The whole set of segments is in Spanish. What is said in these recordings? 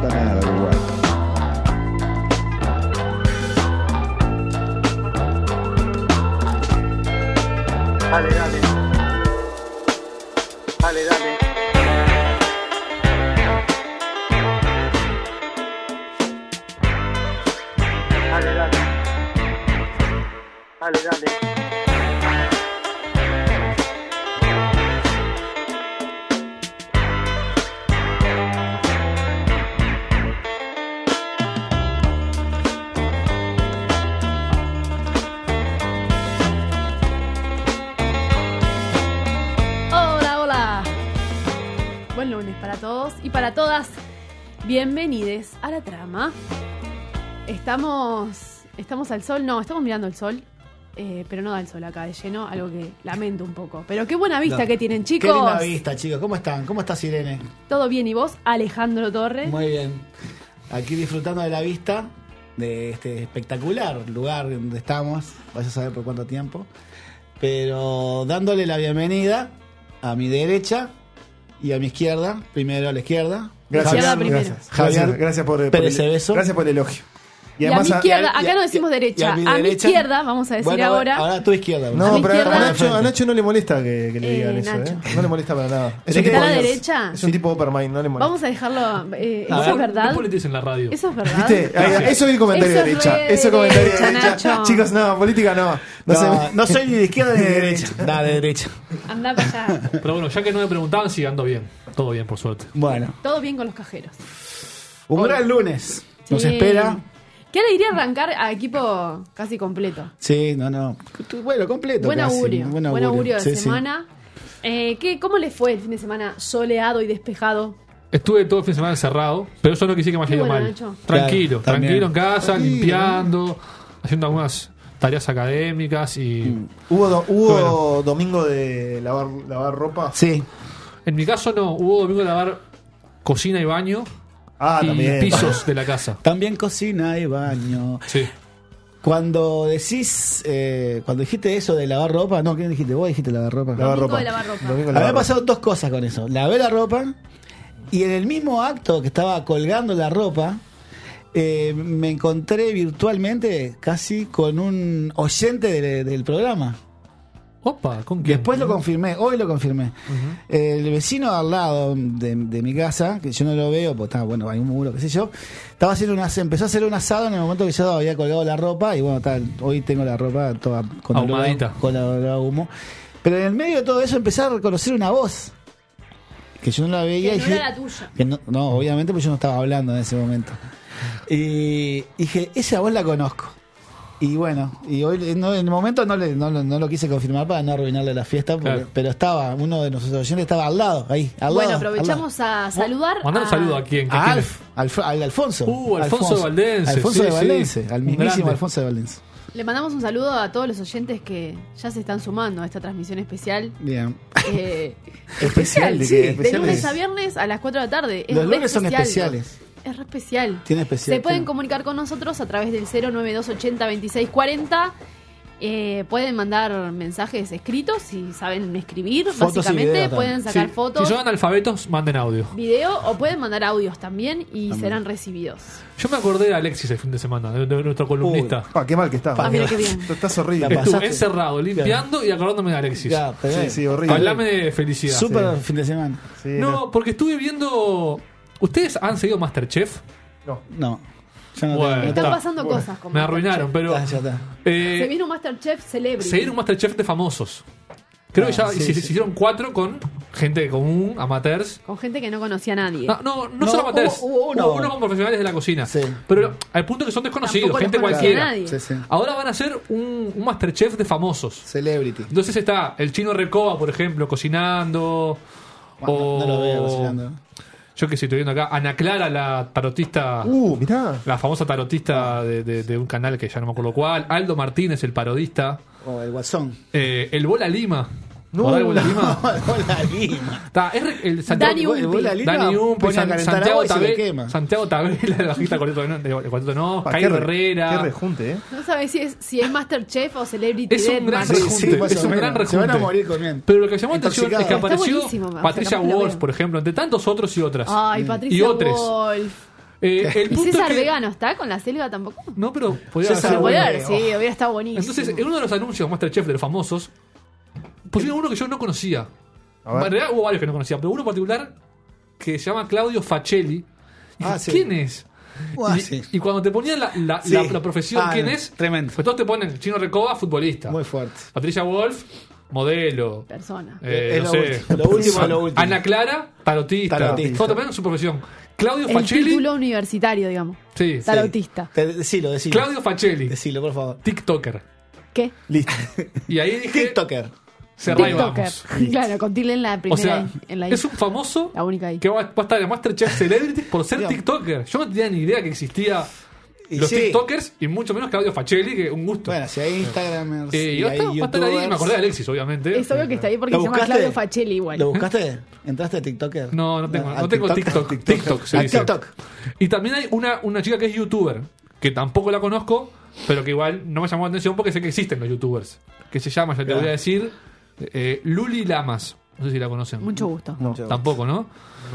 Montaner, Uruguay. Dale, dale. Dale, dale. Dale, dale. Dale, dale. Buen lunes para todos y para todas. Bienvenides a La Trama. Estamos al sol, no, estamos mirando el sol, pero no da el sol acá de lleno, algo que lamento un poco. Pero qué buena vista que tienen, chicos. Qué linda vista, chicos. ¿Cómo están? ¿Cómo estás, Irene? ¿Todo bien? ¿Y vos, Alejandro Torres? Muy bien. Aquí disfrutando de la vista de este espectacular lugar donde estamos. Vaya a saber por cuánto tiempo. Pero dándole la bienvenida a mi derecha y a mi izquierda. Primero a la izquierda. Gracias. Gracias por Pérez Cebeso. Gracias por el elogio. Y a mi izquierda, acá no decimos derecha, a mi izquierda, vamos a decir bueno, ahora. Ahora a tu izquierda. No, pero izquierda, a Nacho no le molesta que le digan eso, Nacho. No le molesta para nada. ¿Está a la derecha? Es un tipo Oppermind, no le molesta. Vamos a dejarlo. ¿Eso es verdad? ¿Qué políticos en la radio? ¿Eso es verdad? ¿Viste? Eso es el comentario de derecha. Eso es comentario de derecha. Nacho. Chicos, no, política no. No soy ni de izquierda ni de derecha. Nada, de derecha. Anda para allá. Pero bueno, ya que no me preguntaban, sigue ando bien. Todo bien, por suerte. Bueno, Todo bien con los cajeros. un gran lunes. Nos Sí. espera. ¿Qué alegría arrancar a equipo casi completo? Sí, no. Bueno, completo. Buen casi. augurio. Buen augurio de Sí, semana. ¿Cómo les fue el fin de semana soleado y despejado? Estuve todo el fin de semana encerrado, pero eso no quisiera que me haya Qué ido bueno, mal. Nacho. Tranquilo, Claro, también. tranquilo en casa, Tranquilo. limpiando, haciendo algunas tareas académicas y... ¿Hubo Bueno. domingo de lavar ropa? Sí. En mi caso no, hubo domingo de lavar cocina y baño y También. pisos de la casa. También cocina y baño. Sí. Cuando dijiste eso de lavar ropa, no, ¿quién dijiste? Vos dijiste lavar ropa. Lavar Domingo ropa. de lavar ropa. Domingo de A mí me lavar han pasado dos cosas con eso. Lavé la ropa y en el mismo acto que estaba colgando la ropa, me encontré virtualmente casi con un oyente del programa. Opa, ¿con quién? Después lo confirmé, hoy lo confirmé. El vecino al lado de mi casa, que yo no lo veo, porque bueno, hay un muro, qué sé yo, empezó a hacer un asado en el momento que yo había colgado la ropa y bueno, hoy tengo la ropa toda con ahumadita, con olor a humo. Pero en el medio de todo eso empecé a reconocer una voz que yo no la veía. Que y no dije, era la tuya. que no, obviamente, porque yo no estaba hablando en ese momento. Y dije, esa voz la conozco. Y bueno, y hoy en el momento no lo quise confirmar para no arruinarle la fiesta, Claro. pero estaba, uno de nuestros oyentes estaba al lado, ahí, al Bueno, lado. aprovechamos a saludar. Mandar un saludo a quién. A al Alfonso. Alfonso de Valdense. Alfonso Sí, de Valdense, sí. al Un mismísimo grande. Alfonso de Valdense. Le mandamos un saludo a todos los oyentes que ya se están sumando a esta transmisión especial. Bien. ¿Especial de sí, qué? De ¿Especial lunes es? a viernes a las 4 de la tarde. Es Los re lunes son especiales. Es re especial. Tiene especial. Se pueden tiene- comunicar con nosotros a través del 092802640. Pueden mandar mensajes escritos si saben escribir. Fotos y básicamente videos pueden también. sacar Sí, fotos, si son analfabetos, manden audio. video o pueden mandar audios también y serán recibidos. Yo me acordé de Alexis el fin de semana, de nuestro columnista. Qué mal que estás. Ah, mira qué bien. Estás horrible. La Estuve pasaste. encerrado, limpiando y acordándome de Alexis. Ya, pero Sí, horrible. Hablame de felicidad. Súper fin de semana. Sí, No, porque estuve viendo... ¿Ustedes han seguido Masterchef? No. Ya no Bueno. tengo- Están está. pasando cosas como Me arruinaron, pero... Ya está. Se viene un Masterchef Celebrity. Se viene un Masterchef de famosos. Creo que ya sí, se sí. hicieron 4 con gente común, amateurs. Con gente que no conocía a nadie. No No, solo amateurs. hubo uno. Con profesionales de la cocina. Sí. Pero al punto que son desconocidos, Tampoco gente los conocía cualquiera. nadie. Sí, sí. Ahora van a hacer un Masterchef de famosos. Celebrity. Entonces está el chino Recoba, por ejemplo, cocinando. Bueno, no lo veo cocinando. Yo que sé, estoy viendo acá. Ana Clara, la tarotista. mirá. La famosa tarotista de un canal que ya no me acuerdo cuál. Aldo Martínez, el parodista. O el Guasón. El Bola Lima. No, ¿Acordás del Bola Lima? Hola, Lima. Está, el Santiago, Dani Umpi. El Bola Lima Dani Umpi, pone a calentar agua y se le quema. Santiago Tabela, el bajista del Cuarteto No, Jairo Herrera. Qué rejunte, ¿eh? No sabes si es Masterchef o Celebrity Es un gran Deathmatch. rejunte. más Es o un gran menos. Se van a rejunte. morir comiendo. Pero lo que llamó la atención es que Intoxicados. Está apareció buenísimo, o sea, Patricia capaz lo Wolf, veo. por ejemplo, entre tantos otros y otras. Ay, Y Patricia otros. Wolf. El ¿Y punto César es que- Vegano está con la selva tampoco? No, pero podía César ser Podría bueno. haber, sí, hubiera estado buenísimo. Entonces, en uno de los anuncios Masterchef de los famosos, pusieron uno que yo no conocía. A ver. En realidad hubo varios que no conocía, pero uno en particular que se llama Claudio Facelli. Y dije, Sí. ¿quién es? Buah, y, sí. y cuando te ponían la Sí. profesión, ¿quién no, es? Tremendo. Pues todos te ponen Chino Recoba, futbolista. Muy fuerte. Patricia Wolf, modelo. Persona. Es No lo sé. último, lo último es lo último. Ana Clara, tarotista. Tarotista. Todos te ponen su profesión. Claudio El Facelli. título universitario, digamos. Sí. Tarotista. Decilo. Claudio Facelli, Decilo, por favor. TikToker. ¿Qué? Listo. Y ahí dije, TikToker. cerrá y TikToker. vamos. Claro, con tilde en la primera. O sea, I, en la I. es un famoso La única I. que va a estar en Masterchef Celebrity por ser Digamos. TikToker. Yo no tenía ni idea que existía Y los sí. TikTokers y mucho menos Claudio Facelli, que un gusto. Bueno, si hay Instagramers Y y va a hay estar ahí, me acordé de Alexis, obviamente. Es obvio que está ahí porque ¿Lo se llama buscaste? Claudio Facelli igual. ¿Lo buscaste? ¿Entraste a TikToker? No, no tengo, ¿A no tengo TikTok. TikTok se A dice. TikTok. Y también hay una chica que es youtuber, que tampoco la conozco, pero que igual no me llamó la atención porque sé que existen los youtubers. Que se llama, ya te Claro. voy a decir, Luli Lamas. No sé si la conocen. Mucho gusto. No. Tampoco, ¿no?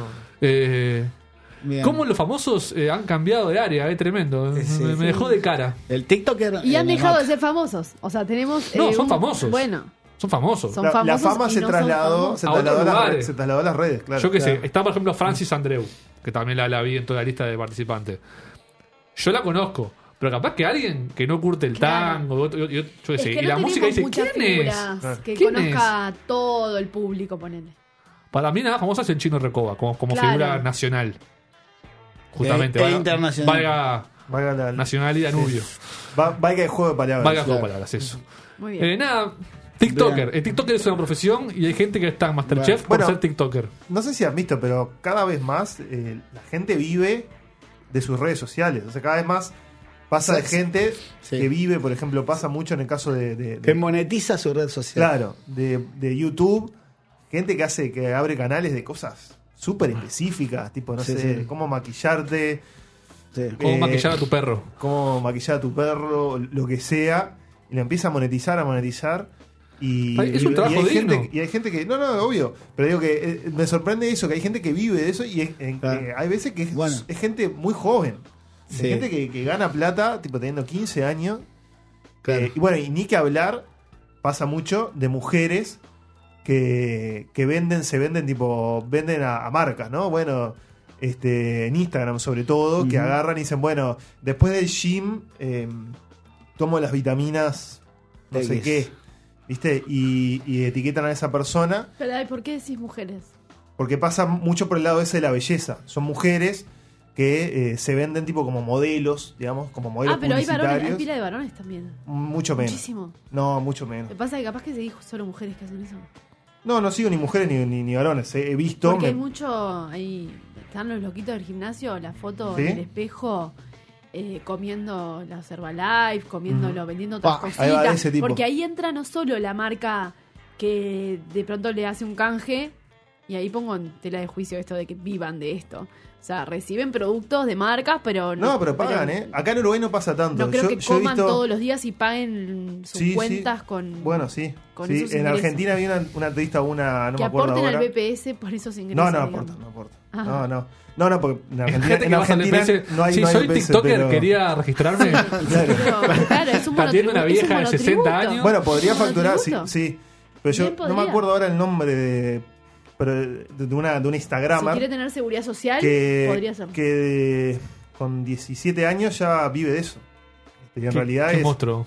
Bien. ¿Cómo los famosos han cambiado de área? Tremendo. Sí, me sí. dejó de cara. El TikToker. Y han la dejado nota. de ser famosos. O sea, tenemos. No, son un- famosos. Bueno, Son famosos. Son La famosos fama y se no son trasladó, famosos. se A otros trasladó a las lugares. redes, se trasladó a las redes, claro. Yo qué Claro. sé. Está, por ejemplo, Francis Andreu, que también la vi en toda la lista de participantes. Yo la conozco. Pero capaz que alguien que no curte el Claro. tango, yo qué es sé, que y no la música tenemos dice, muchas ¿quién es? figuras que ¿Quién conozca a todo el público, ponele. Para mí nada famosa es el Chino Recoba, como Claro. figura nacional. Justamente. E valga- internacional. Valga Valga la- nacional y Danubio. valga el juego de palabras. Valga juego de Claro. palabras, eso. Muy bien. Nada, TikToker. Bien. El TikToker es una profesión y hay gente que está en Masterchef Bueno. por ser TikToker. No sé si has visto, pero cada vez más la gente vive de sus redes sociales. O sea, cada vez más pasa de Sí. gente Sí. que vive, por ejemplo, pasa mucho en el caso de Que monetiza su red social. claro, de YouTube. Gente que abre canales de cosas súper específicas, tipo, no Sí, sé, sí. cómo maquillarte, Sí. Cómo Eh, maquillar a tu perro. cómo maquillar a tu perro, lo que sea, y lo empieza a monetizar. Y, Ay, es un trabajo hay digno. gente, y hay gente que, no, obvio, pero digo que me sorprende eso, que hay gente que vive de eso y Claro. hay veces que Bueno. es gente muy joven. Sí. Hay gente que gana plata, tipo teniendo 15 años. Claro. Y bueno, y ni que hablar, pasa mucho de mujeres que venden a marcas, ¿no? Bueno, en Instagram sobre todo, que Ujú. agarran y dicen, bueno, después del gym tomo las vitaminas no sé X. qué, ¿viste? Y etiquetan a esa persona Pero, ay, ¿por qué decís mujeres? porque pasa mucho por el lado ese de la belleza. Son mujeres que se venden tipo como modelos, digamos, como modelos Pero hay varones, hay publicitarios. pila de varones también. Mucho menos. Muchísimo. No, mucho menos. Me pasa que capaz que se dijo solo mujeres que hacen eso. No sigo ni mujeres ni varones. He visto. Porque hay mucho. Ahí están los loquitos del gimnasio, la foto ¿Sí? en el espejo. Comiendo las Herbalife, comiéndolo, vendiendo otras Ah, ahí va, cositas. ese tipo. Porque ahí entra no solo la marca que de pronto le hace un canje, y ahí pongo en tela de juicio esto de que vivan de esto. O sea, reciben productos de marcas, pero No, pero pagan, ¿eh? Acá en Uruguay no pasa tanto. No creo que he coman visto- todos los días y paguen sus Sí, cuentas sí. con. Bueno, sí. con Sí, esos en ingresos. Argentina había una entrevista a una. No que me acuerdo aporten ahora. al BPS por esos ingresos. No digamos. aporta, no aporta. Ajá. No, porque en Argentina, Gente en que baja el Argentina BPS. no hay Sí, no hay soy BPS, TikToker, pero- quería registrarme. Pero, claro, es un Atiendo monotributo, a una vieja es un de 60 monotributo. años. Bueno, podría ¿Un facturar, sí, monotributo? sí. Pero yo Bien no me podría. acuerdo ahora el nombre de una Si Instagramer quiere tener seguridad social, que, podría ser. con 17 años ya vive de eso. Y en realidad Qué es monstruo.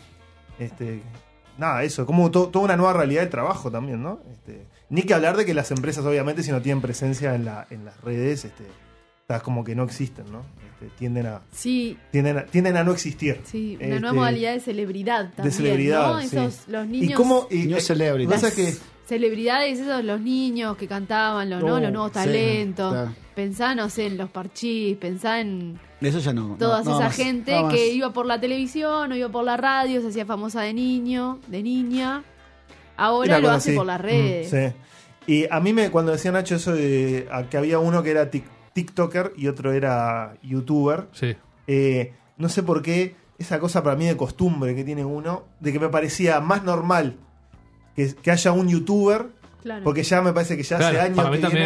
nada, eso, como toda una nueva realidad de trabajo también, ¿no? Ni que hablar de que las empresas, obviamente, si no tienen presencia en las redes, está como que no existen, ¿no? Tienden a no existir. Sí, una nueva modalidad de celebridad también. celebridad, ¿no? sí. Esos, los niños. ¿Y cómo? New celebrity. pasa que Celebridades, esos los niños que cantaban, los nuevos sí, talentos. claro. Pensá, no sé, en los parchís, pensá en Eso ya no. toda no, esa más, gente no más. que iba por la televisión o iba por la radio, se hacía famosa de niño, de niña. Ahora una lo cosa hace así. por las redes. Sí. Y a mí cuando decía Nacho eso de que había uno que era TikToker y otro era YouTuber, Sí. no sé por qué, esa cosa para mí de costumbre que tiene uno, de que me parecía más normal que haya un YouTuber, Claro. porque ya me parece que ya hace Claro, años para mí que también. viene,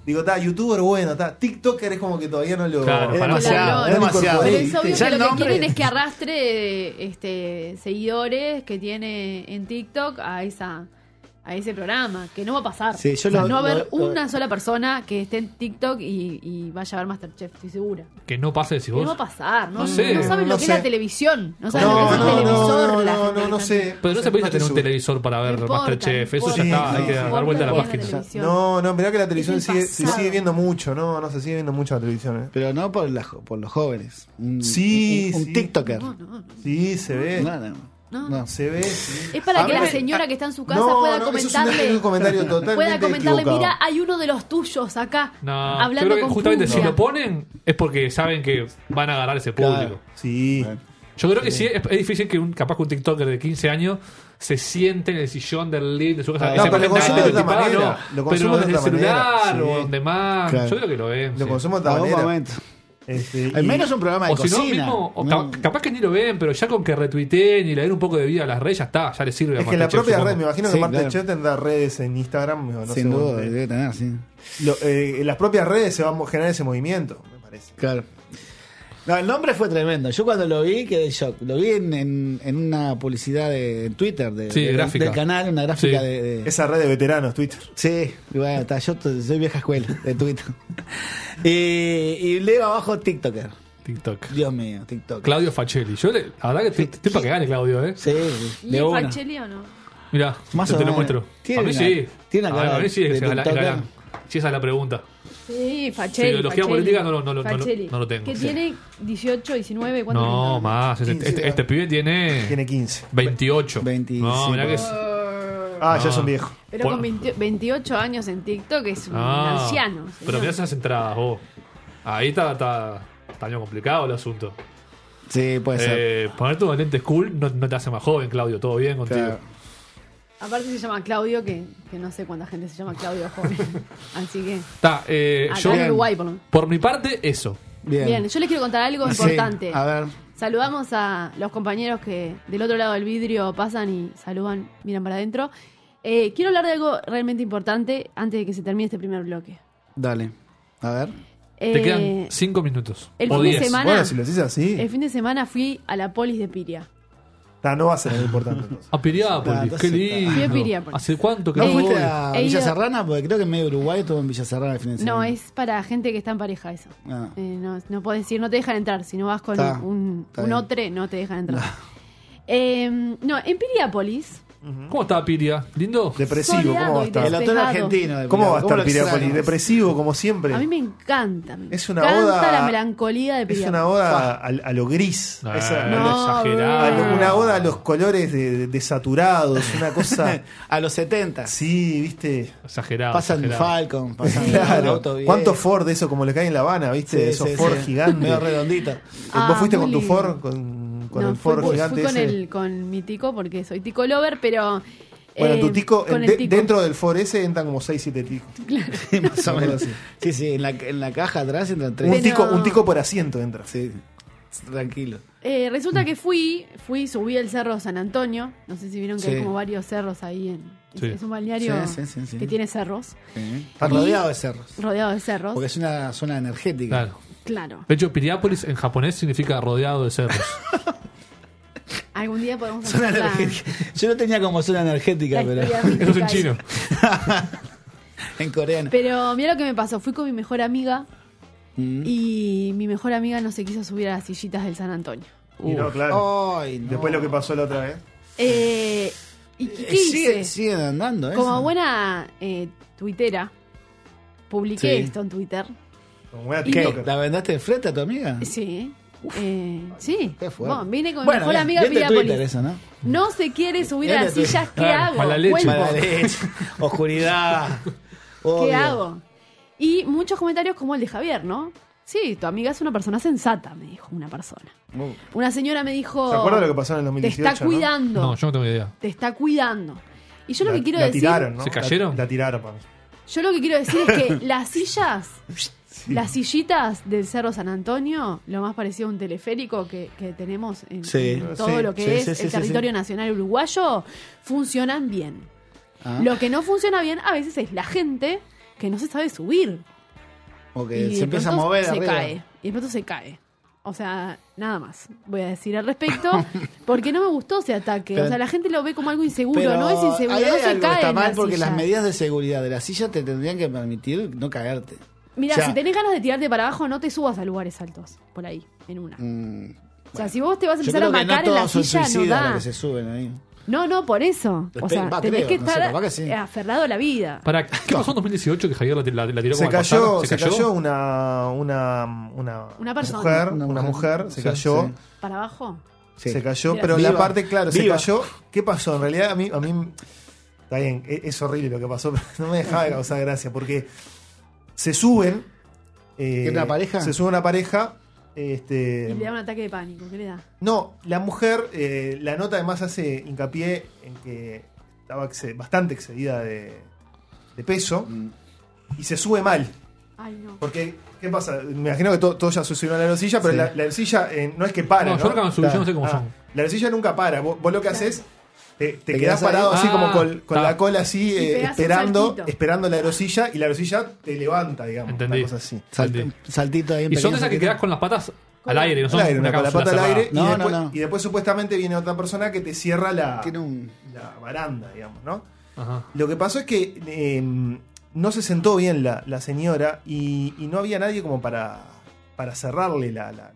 Digo, youtuber bueno, TikToker es como que todavía no lo... Claro, Es para demasiado, Claro, es demasiado. Pero Sí, es obvio Ya que el lo que nombre- quieren es que arrastre seguidores que tiene en TikTok a ese programa, que no va a pasar. Sí, yo O sea, lo- no va a haber lo- una sola persona que esté en TikTok y vaya a ver Masterchef, estoy segura. Que no pase si Que no va vos. a pasar, no, No sé, no saben no lo que sé. es la televisión, no saben lo que es el televisor. la gente no que sé. Pero no se puede estoy tener un seguro. televisor para ver No importa, Masterchef. no Eso ya importa. está, hay que Sí, dar vuelta a la no página. importa. televisión. No, mirá que la televisión Es el se pasado. sigue viendo mucho, no, se sigue viendo mucho la televisión. Pero no por los jóvenes. Sí, un sí. TikToker. No. Sí, se ve. No. Se ve, sí. Es para A que mí la me- señora que está en su casa No, pueda no, eso es comentarle. un comentario totalmente Pueda comentarle, equivocado. mira, hay uno de los tuyos acá No, yo hablando creo que con justamente si Pluto. lo ponen es porque saben que van a agarrar ese público. Claro. Sí. Bueno. Yo creo que sí, es difícil que capaz que un TikToker de 15 años se siente en el sillón del living de su casa. No, Ese pero lo presenta consume de otra estereotipado, manera, lo pero consume de desde el otra manera, celular sí. o donde más. Claro. Yo creo que lo ven. Lo sí. consumo de A otra un manera. momento. Y- Al menos un programa de O si no, cocina. mismo, o No. capaz que ni lo ven, pero ya con que retuiteen y le den un poco de vida a las redes, ya está, ya les sirve. a Es que la Masterchef, propia supongo. red, me imagino Sí, que Masterchef claro. tendrá redes en Instagram. No Sin sé duda, dónde. debe tener, sí. Las propias redes se van a generar ese movimiento, me parece. Claro. No, el nombre fue tremendo. Yo cuando lo vi quedé en shock. Lo vi en una publicidad de en Twitter Sí, gráfica. del canal, una gráfica Sí. de. Esa red de veteranos, Twitter. Sí, y bueno, yo soy vieja escuela de Twitter. y leo abajo TikToker. TikTok. Dios mío, TikTok. Claudio Facelli. Yo, la verdad que estoy para que gane Claudio, ¿eh? Sí, ¿Y de es una. Fachelli o no? Mirá, Más yo o te lo menos. muestro. Tiene A mí una- sí. tiene una cara A mí sí, de es galán. TikToker. Sí, esa es la pregunta. Sí, Fachelli. ideología Fachelli. política no lo Fachelli. tengo. Que Sí. tiene 18, 19, ¿cuánto No, tiene? más. 15, Este pibe tiene Tiene 15. 28. 25. No, mirá que es. Ah, ya No. son viejos. Pero con 28 años en TikTok es un Ah, anciano. Pero señor. mirá esas entradas, vos. Ahí está medio complicado el asunto. Sí, puede ser. Ponerte unos lentes cool no te hace más joven, Claudio. Todo bien contigo. Claro. Aparte se llama Claudio, que no sé cuánta gente se llama Claudio joven. Así que. Está, Acá yo, en Uruguay, por lo menos. por mi parte, eso. Bien. Bien, yo les quiero contar algo Sí, importante. a ver. Saludamos a los compañeros que del otro lado del vidrio pasan y saludan, miran para adentro. Quiero hablar de algo realmente importante antes de que se termine este primer bloque. Dale. A ver. Te quedan 5 minutos. el o fin de 10. semana- Bueno, si lo decís así, El fin de semana fui a la polis de Piria. no va a ser muy importante entonces. A Piriápolis, Entonces qué está. lindo. Fui a Piriápolis. ¿Hace cuánto que ¿No no fuiste voy? a He Villa ido- Serrana? Porque creo que en medio de Uruguay estuvo en Villa Serrana el fin de semana. No, es para gente que está en pareja eso. Ah. No podés ir, no te dejan entrar. Si no vas con Está un bien. otre, no te dejan entrar. No, en Piriápolis. ¿Cómo está Piria? ¿Lindo? Depresivo, ¿cómo va a Soleado y estar? El hotel despejado. argentino. de ¿Cómo va a Pilar. estar Piriápolis? extrañas? Depresivo, como siempre. A mí me encanta. Es una encanta oda- la melancolía de Es Piriápolis. una oda a lo gris. No, Esa- No, exagerado. una oda a los colores desaturados. Una cosa. A los 70. Sí, viste. Exagerado. Pasan exagerado. Falcon, pasan Claro. auto bien. ¿Cuántos Ford de eso como le cae en La Habana, viste? Sí, Esos sí, Ford sí. gigantes. Medio redondito. ¿Vos fuiste muy con tu lindo. Ford? Con No, el Ford fui gigante con, ese. con mi tico, porque soy tico lover, pero... Bueno, tu tico, con el tico. dentro del Ford ese entran como 6-7 ticos. Sí, más o Una menos. cosa así. Sí, sí, en la caja atrás entran tres. Pero- Un tico por asiento entra. Sí, tranquilo. Resulta que subí el cerro San Antonio. No sé si vieron que Sí. hay como varios cerros ahí. Sí. Es un balneario Sí, sí, sí. que tiene cerros, Sí. Está rodeado de cerros. rodeado de cerros. Porque es una zona energética. Claro. Claro. De hecho, Piriápolis en japonés significa rodeado de cerros. Algún día podemos Zona hacer la energética. Yo lo tenía como zona energética, pero historia Eso es en mística ahí. chino. en coreano. Pero mira lo que me pasó. Fui con mi mejor amiga Mm. y mi mejor amiga no se quiso subir a las sillitas del San Antonio. Y no, claro. Ay, no. Después lo que pasó la otra vez. ¿Y qué hice? Siguen andando, ¿eh? Como buena tuitera, publiqué Sí. esto en Twitter. Como buena ¿Y ¿Qué? tiktoker. ¿La vendaste de frente a tu amiga? Sí. Sí. Qué fuerte. Bueno, vine con mi Bueno, mejor bien, amiga bien de Piriápolis. Twitter eso, ¿no? No se quiere subir Bien a de las Twitter. sillas. ¿Qué Claro, hago? mala leche. Vuelvo. Mala leche, oscuridad. ¿Qué Obvio. hago? Y muchos comentarios como el de Javier, ¿no? Sí, tu amiga es una persona sensata, me dijo una persona. Una señora me dijo... ¿Se acuerda de lo que pasó en el Te 2018? está cuidando. No, yo no tengo idea. Te está cuidando. Y yo lo que quiero la decir... tiraron, ¿no? ¿Se cayeron? La tiraron para mí. Yo lo que quiero decir es que las sillas, las sillitas del Cerro San Antonio, lo más parecido a un teleférico que tenemos en, Sí. en todo Sí, lo que sí, es sí, sí, el sí, territorio nacional uruguayo, funcionan bien. Ah. Lo que no funciona bien a veces es la gente que no se sabe subir. O que y se de empieza a pronto mover se arriba. cae. Y de pronto se cae. O sea, nada más voy a decir al respecto, porque no me gustó ese ataque. Pero- o sea, la gente lo ve como algo inseguro, Pero no es inseguro, ahí no hay se algo que cae está en la mal porque silla. las medidas de seguridad de la silla te tendrían que permitir no caerte. Mira, O sea, si tenés ganas de tirarte para abajo, no te subas a lugares altos, por ahí, en una. O sea, si vos te vas a Yo empezar a creo que macar no en la todos son silla, no suicidas los da. que se suben ahí. No, por eso. O sea, Va, tenés creo, que no sé, estar capaz que sí. aferrado a la vida. ¿Para qué pasó en 2018 que Javier la tiró Se como al cayó, pasar? se cayó una Una persona. una mujer se Sí, cayó. sí. ¿Para abajo? Sí. Se cayó, Mira, pero viva. la parte, claro, se Viva. cayó. ¿Qué pasó? En realidad, a mí está bien, es horrible lo que pasó, pero no me dejaba de causar gracia, porque se suben. ¿Era una pareja? Se sube una pareja. Y le da un ataque de pánico. ¿Qué le da? No, la mujer, la nota además hace hincapié en que estaba bastante excedida de peso y se sube mal. Ay, no. Porque, ¿qué pasa? Me imagino que todo ya sucedió en la aerosilla, pero Sí. la aerosilla no es que para. No, ¿no? yo nunca me subí, yo no sé cómo Ah, son. La aerosilla nunca para. Vos lo que haces, te quedás quedás ahí. parado así como con está. la cola así, Y pegás un esperando saltito. la aerosilla, y la aerosilla te levanta, digamos. Entendí. Una cosa así. Saltito ahí en Y son pequeño de esas que saltito. quedás con las patas al aire, no son Al aire, una con la cápsula pata al cerrada. aire, No, y, después, no. y después supuestamente viene otra persona que te cierra Tiene un... la baranda, digamos, ¿no? Ajá. Lo que pasó es que no se sentó bien la señora y no había nadie como para cerrarle la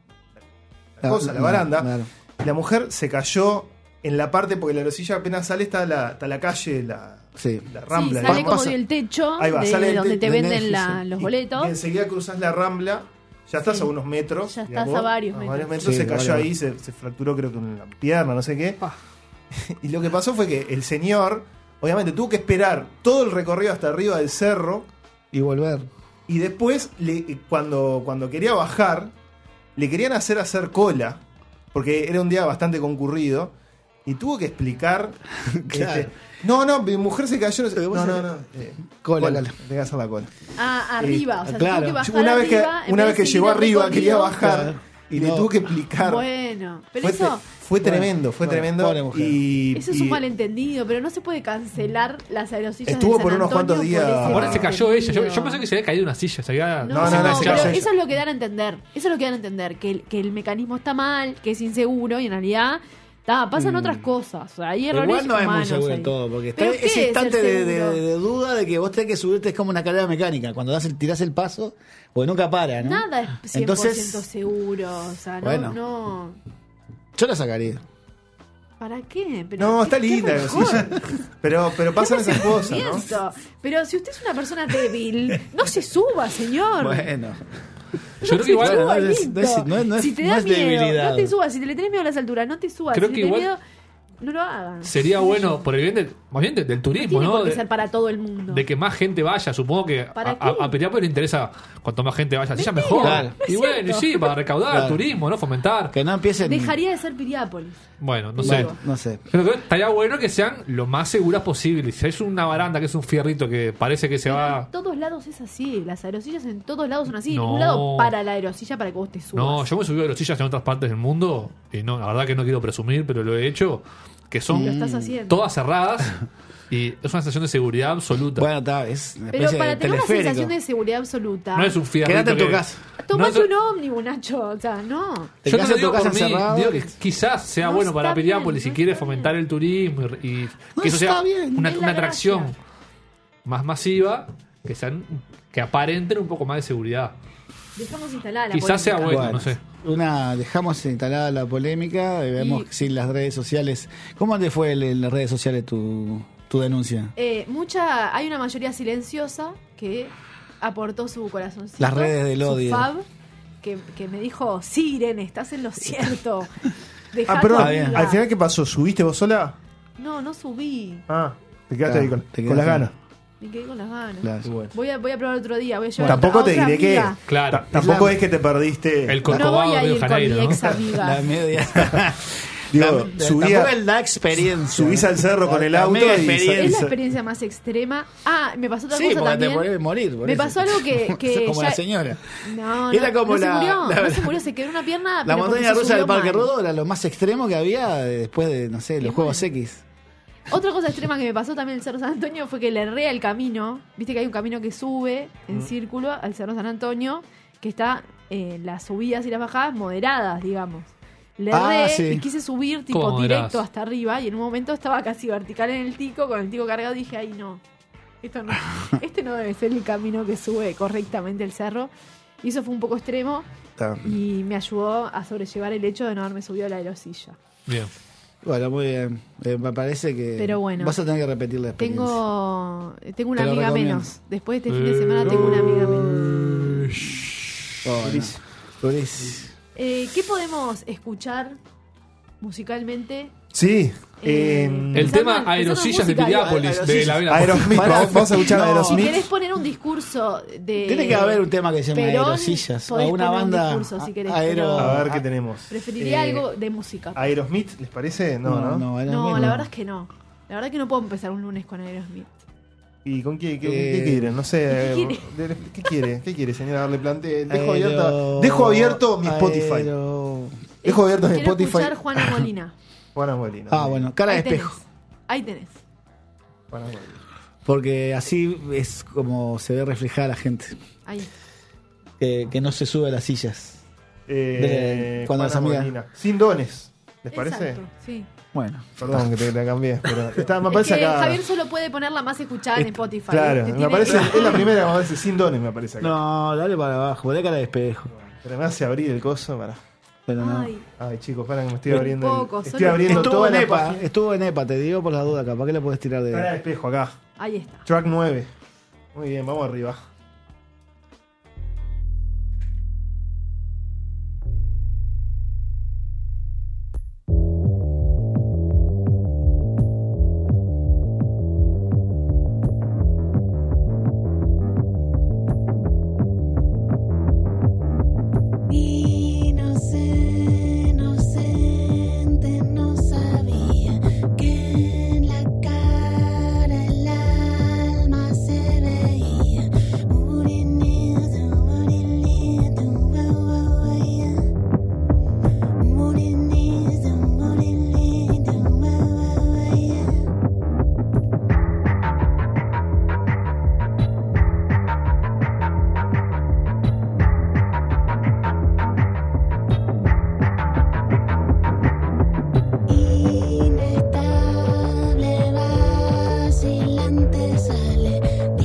cosa, la baranda. Claro. Y la mujer se cayó en la parte, porque la aerosilla apenas sale, está la calle, Sí. la rambla. Sí, sale digamos. como del techo Ahí va, de sale donde del te de venden Netflix, los Y boletos. enseguida cruzás la rambla, ya estás Sí. a unos metros. Ya estás digamos, a varios metros. Sí, se cayó varios. ahí, se fracturó creo que una pierna, no sé qué. Ah. Y lo que pasó fue que el señor, obviamente, tuvo que esperar todo el recorrido hasta arriba del cerro. Y volver. Y después, cuando quería bajar, le querían hacer cola, porque era un día bastante concurrido, y tuvo que explicar. Claro. No, mi mujer se cayó. No. Cola. Tenía que hacer la cola. Arriba. O sea, claro. tuvo que bajar Una vez arriba, en una vez vez que de llegó seguir el arriba, quería recorrido. bajar. Claro. Y le No. tuvo que explicar. Bueno, pero Fue, eso... fue Bueno, tremendo, fue bueno, tremendo. pobre mujer. Y, Eso es y un malentendido, pero no se puede cancelar las aerosillas Estuvo de San por unos Antonio cuantos días. por ese Aparte se cayó ella. Yo malentendido. pensé que se había caído de una silla. Se había, No, No, pero se cayó. eso es lo que dan a entender. Eso es lo que dan a entender, que el mecanismo está mal, que es inseguro y en realidad pasan otras cosas. O sea, hay errores Igual no es muy humanos seguro ahí. en todo, porque está ¿Pero ese qué es instante ser seguro? de duda de que vos tenés que subirte, es como una carrera mecánica. Cuando tirás el paso, pues nunca para, ¿no? Nada es 100% Entonces, seguro. O sea, bueno. no. yo la sacaría. ¿Para qué? Pero No, está qué linda la rencor. silla. Pero pasan esas cosas, ¿no? Pienso. Pero si usted es una persona débil, no se suba, señor. Bueno. Yo creo que igual. Bueno, no es- Listo. no es- Si te no da es miedo, debilidad. no te subas. Si te le tenés miedo a las alturas, no te subas. Creo si que le tenés igual- miedo, no lo hagan. Sería bueno, por el bien más bien del No turismo, tiene ¿no? por qué De, ser para todo el mundo. de que más gente vaya. Supongo que ¿Para a qué? Piriápolis le interesa cuanto más gente vaya, ya Mentira. mejor. Claro. Y Es bueno, y cierto. sí, para recaudar Claro. turismo, ¿no? Fomentar. Que no empiecen. Dejaría de ser Piriápolis. Bueno, no sé. Bueno, no sé. Creo que estaría bueno que sean lo más seguras posible. Si es una baranda que es un fierrito que parece que se Pero va. en todos lados es así. Las aerosillas en todos lados son así. En No. ningún lado para la aerosilla para que vos te subas. No, yo me subí a los sillas en otras partes del mundo y no, la verdad que no quiero presumir, pero lo he hecho, que son Lo estás haciendo. todas cerradas y es una sensación de seguridad absoluta. Bueno, está, es una Pero especie para de tener una teleférico. sensación de seguridad absoluta, no es un fierrito. Quédate en tu que- casa. tomate no es- un ómnibus, Nacho. O sea, no. Te Yo quedás no lo en tu digo casa por mí, encerrado. digo que quizás sea No bueno para está Piriápolis bien, si no quiere está fomentar el turismo y No que eso está sea bien. una, Es la una atracción gracia. más masiva, que aparenten un poco más de seguridad. Dejamos instalada la Quizás sea polémica. bueno, no sé. Dejamos instalada la polémica y vemos Y- sin las redes sociales. ¿Cómo te fue en las redes sociales tu denuncia? Hay una mayoría silenciosa que aportó su corazoncito. Las redes del su odio. fab, que me dijo, sí, Irene, estás en lo cierto. Dejá a tu Perdón, amiga". al final, ¿qué pasó? ¿Subiste vos sola? No subí. Ah, te quedaste Claro, ahí con te las quedaste ganas. Me quedé con las ganas. Claro. Voy a probar otro día. Voy a llevar Tampoco a te otra diré que. amiga. Claro. Tampoco la- es que te perdiste. El No voy Corcovado a de Río ir de con mi Janeiro, ¿no? ex amiga. La media. Digo, subí a- tampoco es la experiencia. subís al cerro con el auto mega y Es la Eso. experiencia más extrema. Me pasó otra Sí, cosa porque también. te podés morir. por Me eso. pasó algo que como ya- la señora. No, Era como no se la- murió, la- no se murió, se quedó una pierna. La pero porque montaña se rusa del subió Parque mal. Rodó era lo más extremo que había después de, no sé, los Y Juegos bueno. X. Otra cosa extrema que me pasó también en el Cerro San Antonio fue que le erré el camino. Viste que hay un camino que sube en círculo al Cerro San Antonio, que está las subidas y las bajadas moderadas, digamos. Le erré sí. y quise subir tipo ¿Cómo directo moderadas? hasta arriba y en un momento estaba casi vertical en el tico, con el tico cargado, y dije, ay no, esto no, este no debe ser el camino que sube correctamente el cerro. Y eso fue un poco extremo y me ayudó a sobrellevar el hecho de no haberme subido a la aerosilla. Bien. Bueno, muy bien. Me parece que Pero bueno, vas a tener que repetir la experiencia. Tengo una Te lo amiga recomiendo. menos. Después de este fin de semana tengo una amiga menos. Bueno, durísimo. ¿Qué podemos escuchar musicalmente? Sí. El tema Aerosillas de Piriápolis, de la Vela. Aerosmith. Vamos a escuchar a No. Si Aerosmith. querés poner un discurso de... Tiene que haber un tema que se llama Perón, Aerosillas. O podés una poner un banda. discurso si querés, aero. pero- A ver qué tenemos. Preferiría algo de música. Aerosmith, ¿les parece? No. No, Aerosmith la verdad es que no. La verdad es que no puedo empezar un lunes con Aerosmith. ¿Y con qué quieren? No sé. ¿Qué quiere? ¿Qué quiere, señora? Darle plante. Dejo abierto mi Spotify. Dejo abierto mi Quiero Spotify. escuchar Juana Molina. Juana Molina. Ah, bueno, cara de Ahí tenés. espejo. Ahí tenés. Juana Molina. Porque así es como se ve reflejada la gente. Ahí. Que no se sube a las sillas. Cuando Juana las amigas- Molina. Sin dones. ¿Les parece? Exacto, sí. Bueno. Perdón que te la cambié. Pero me Es parece que acá. Javier solo puede poner la más escuchada en Spotify. Claro, Te me tiene- parece. Es la primera que me aparece. Sin dones me aparece acá. No, dale para abajo, dale cara de espejo. Pero me hace abrir el coso para. Pero no. Ay, Ay, chicos, para que me estoy Un abriendo. poco, Estoy solo- abriendo Estuvo toda en la EPA, página. estuvo en EPA, te digo por las dudas, capaz que le puedes tirar Cara de de. espejo acá. ahí está. Track 9. Muy bien, vamos arriba. Inocente, no sabía que en la cara el alma se veía. Morenito, morenito, morenito, morenito, morenito. Inestable, vacilante, sale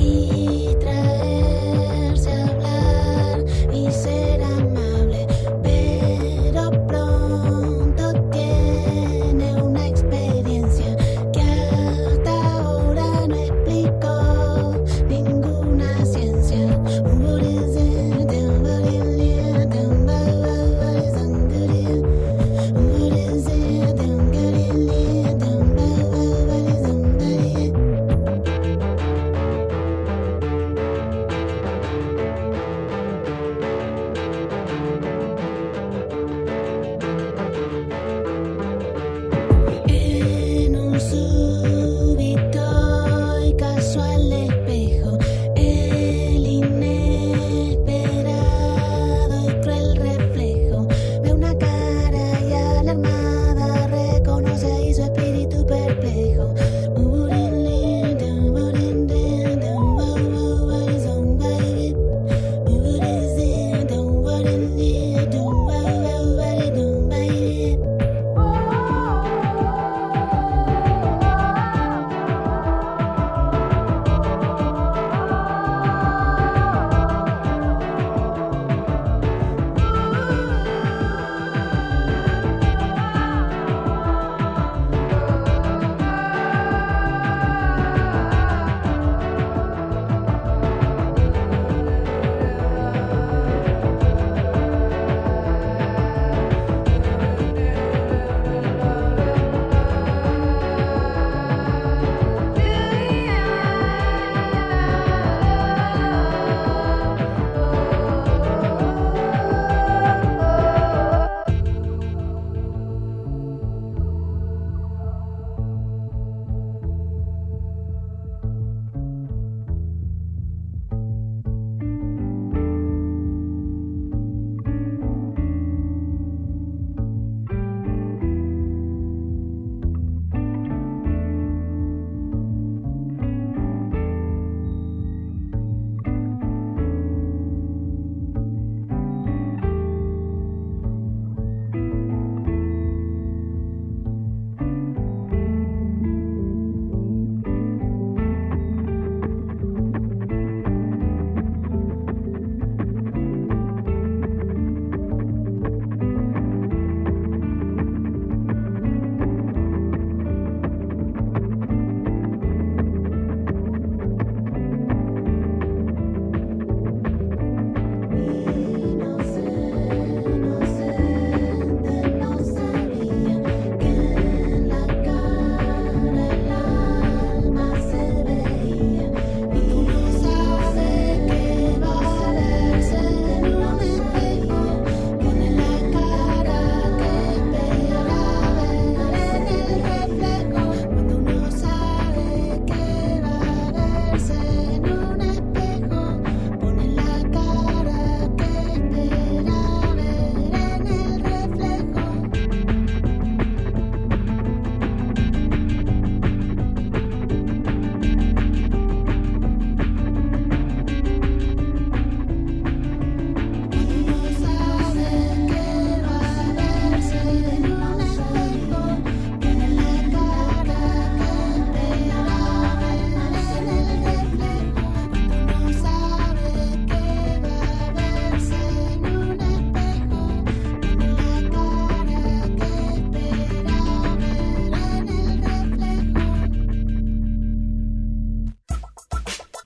distraerse, hablar y ser amable, pero pronto tiene una experiencia que hasta ahora no explicó ninguna ciencia.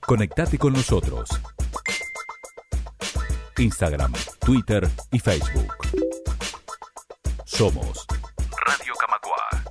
Conectate con nosotros. Instagram, Twitter y Facebook. Somos Radio Camacuá.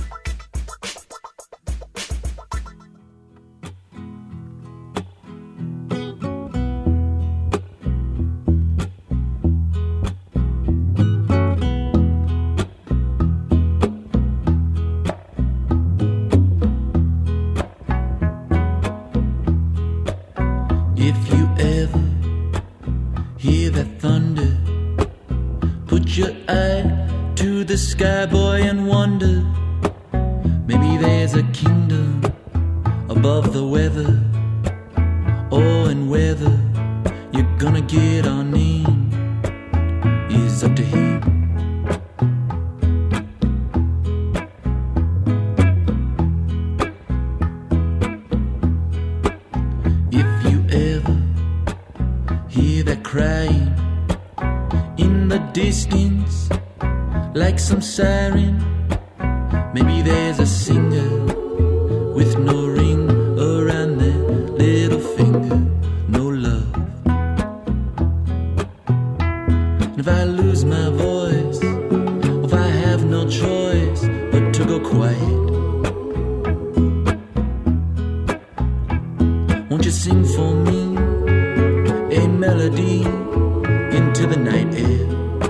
If you ever hear that thunder, put your eye to the sky, boy, and wonder. Maybe there's a kingdom above the weather. Oh, and whether you're gonna get on in is up to him. If you ever hear that crying in the distance, like some siren, maybe there's a singer with no ring around their little finger, no love. And if I lose my voice, or if I have no choice but to go quiet, won't you sing for me a melody into the night air?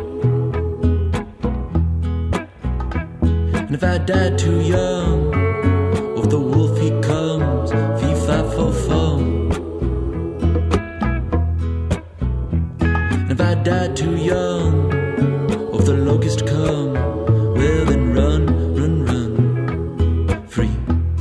And if I die too young, or if the wolf he comes, fee-fi-fo-fum. And if I die too young, or if the locust come, well then run, run, run, free.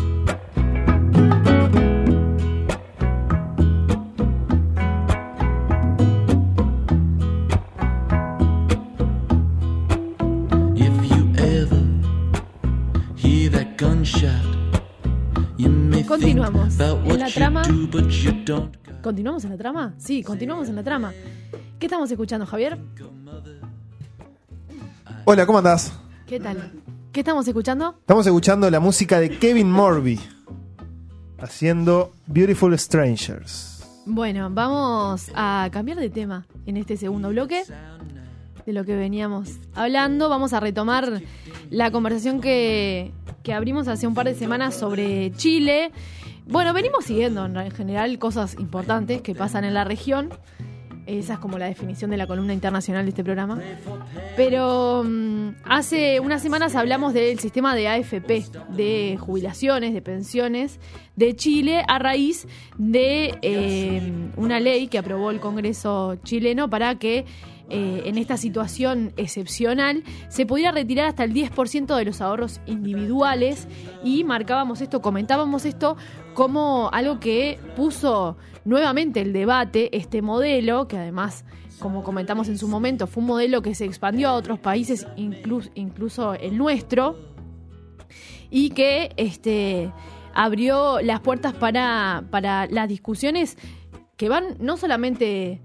If you ever hear that gunshot, you may think Continuamos about en what la you trama. do, but you don't. ¿Continuamos en la trama? Sí, continuamos en la trama. ¿Qué estamos escuchando, Javier? Hola, ¿cómo andás? ¿Qué tal? ¿Qué estamos escuchando? Estamos escuchando la música de Kevin Morby haciendo Beautiful Strangers. Bueno, vamos a cambiar de tema en este segundo bloque de lo que veníamos hablando. Vamos a retomar la conversación que abrimos hace un par de semanas sobre Chile. Bueno, venimos siguiendo en general cosas importantes que pasan en la región. Esa es como la definición de la columna internacional de este programa. Pero hace unas semanas hablamos del sistema de AFP, de jubilaciones, de pensiones de Chile, a raíz de una ley que aprobó el Congreso chileno para que en esta situación excepcional se pudiera retirar hasta el 10% de los ahorros individuales, y marcábamos esto, comentábamos esto como algo que puso nuevamente el debate, este modelo, que además, como comentamos en su momento, fue un modelo que se expandió a otros países, incluso el nuestro, y que abrió las puertas para las discusiones que van no solamente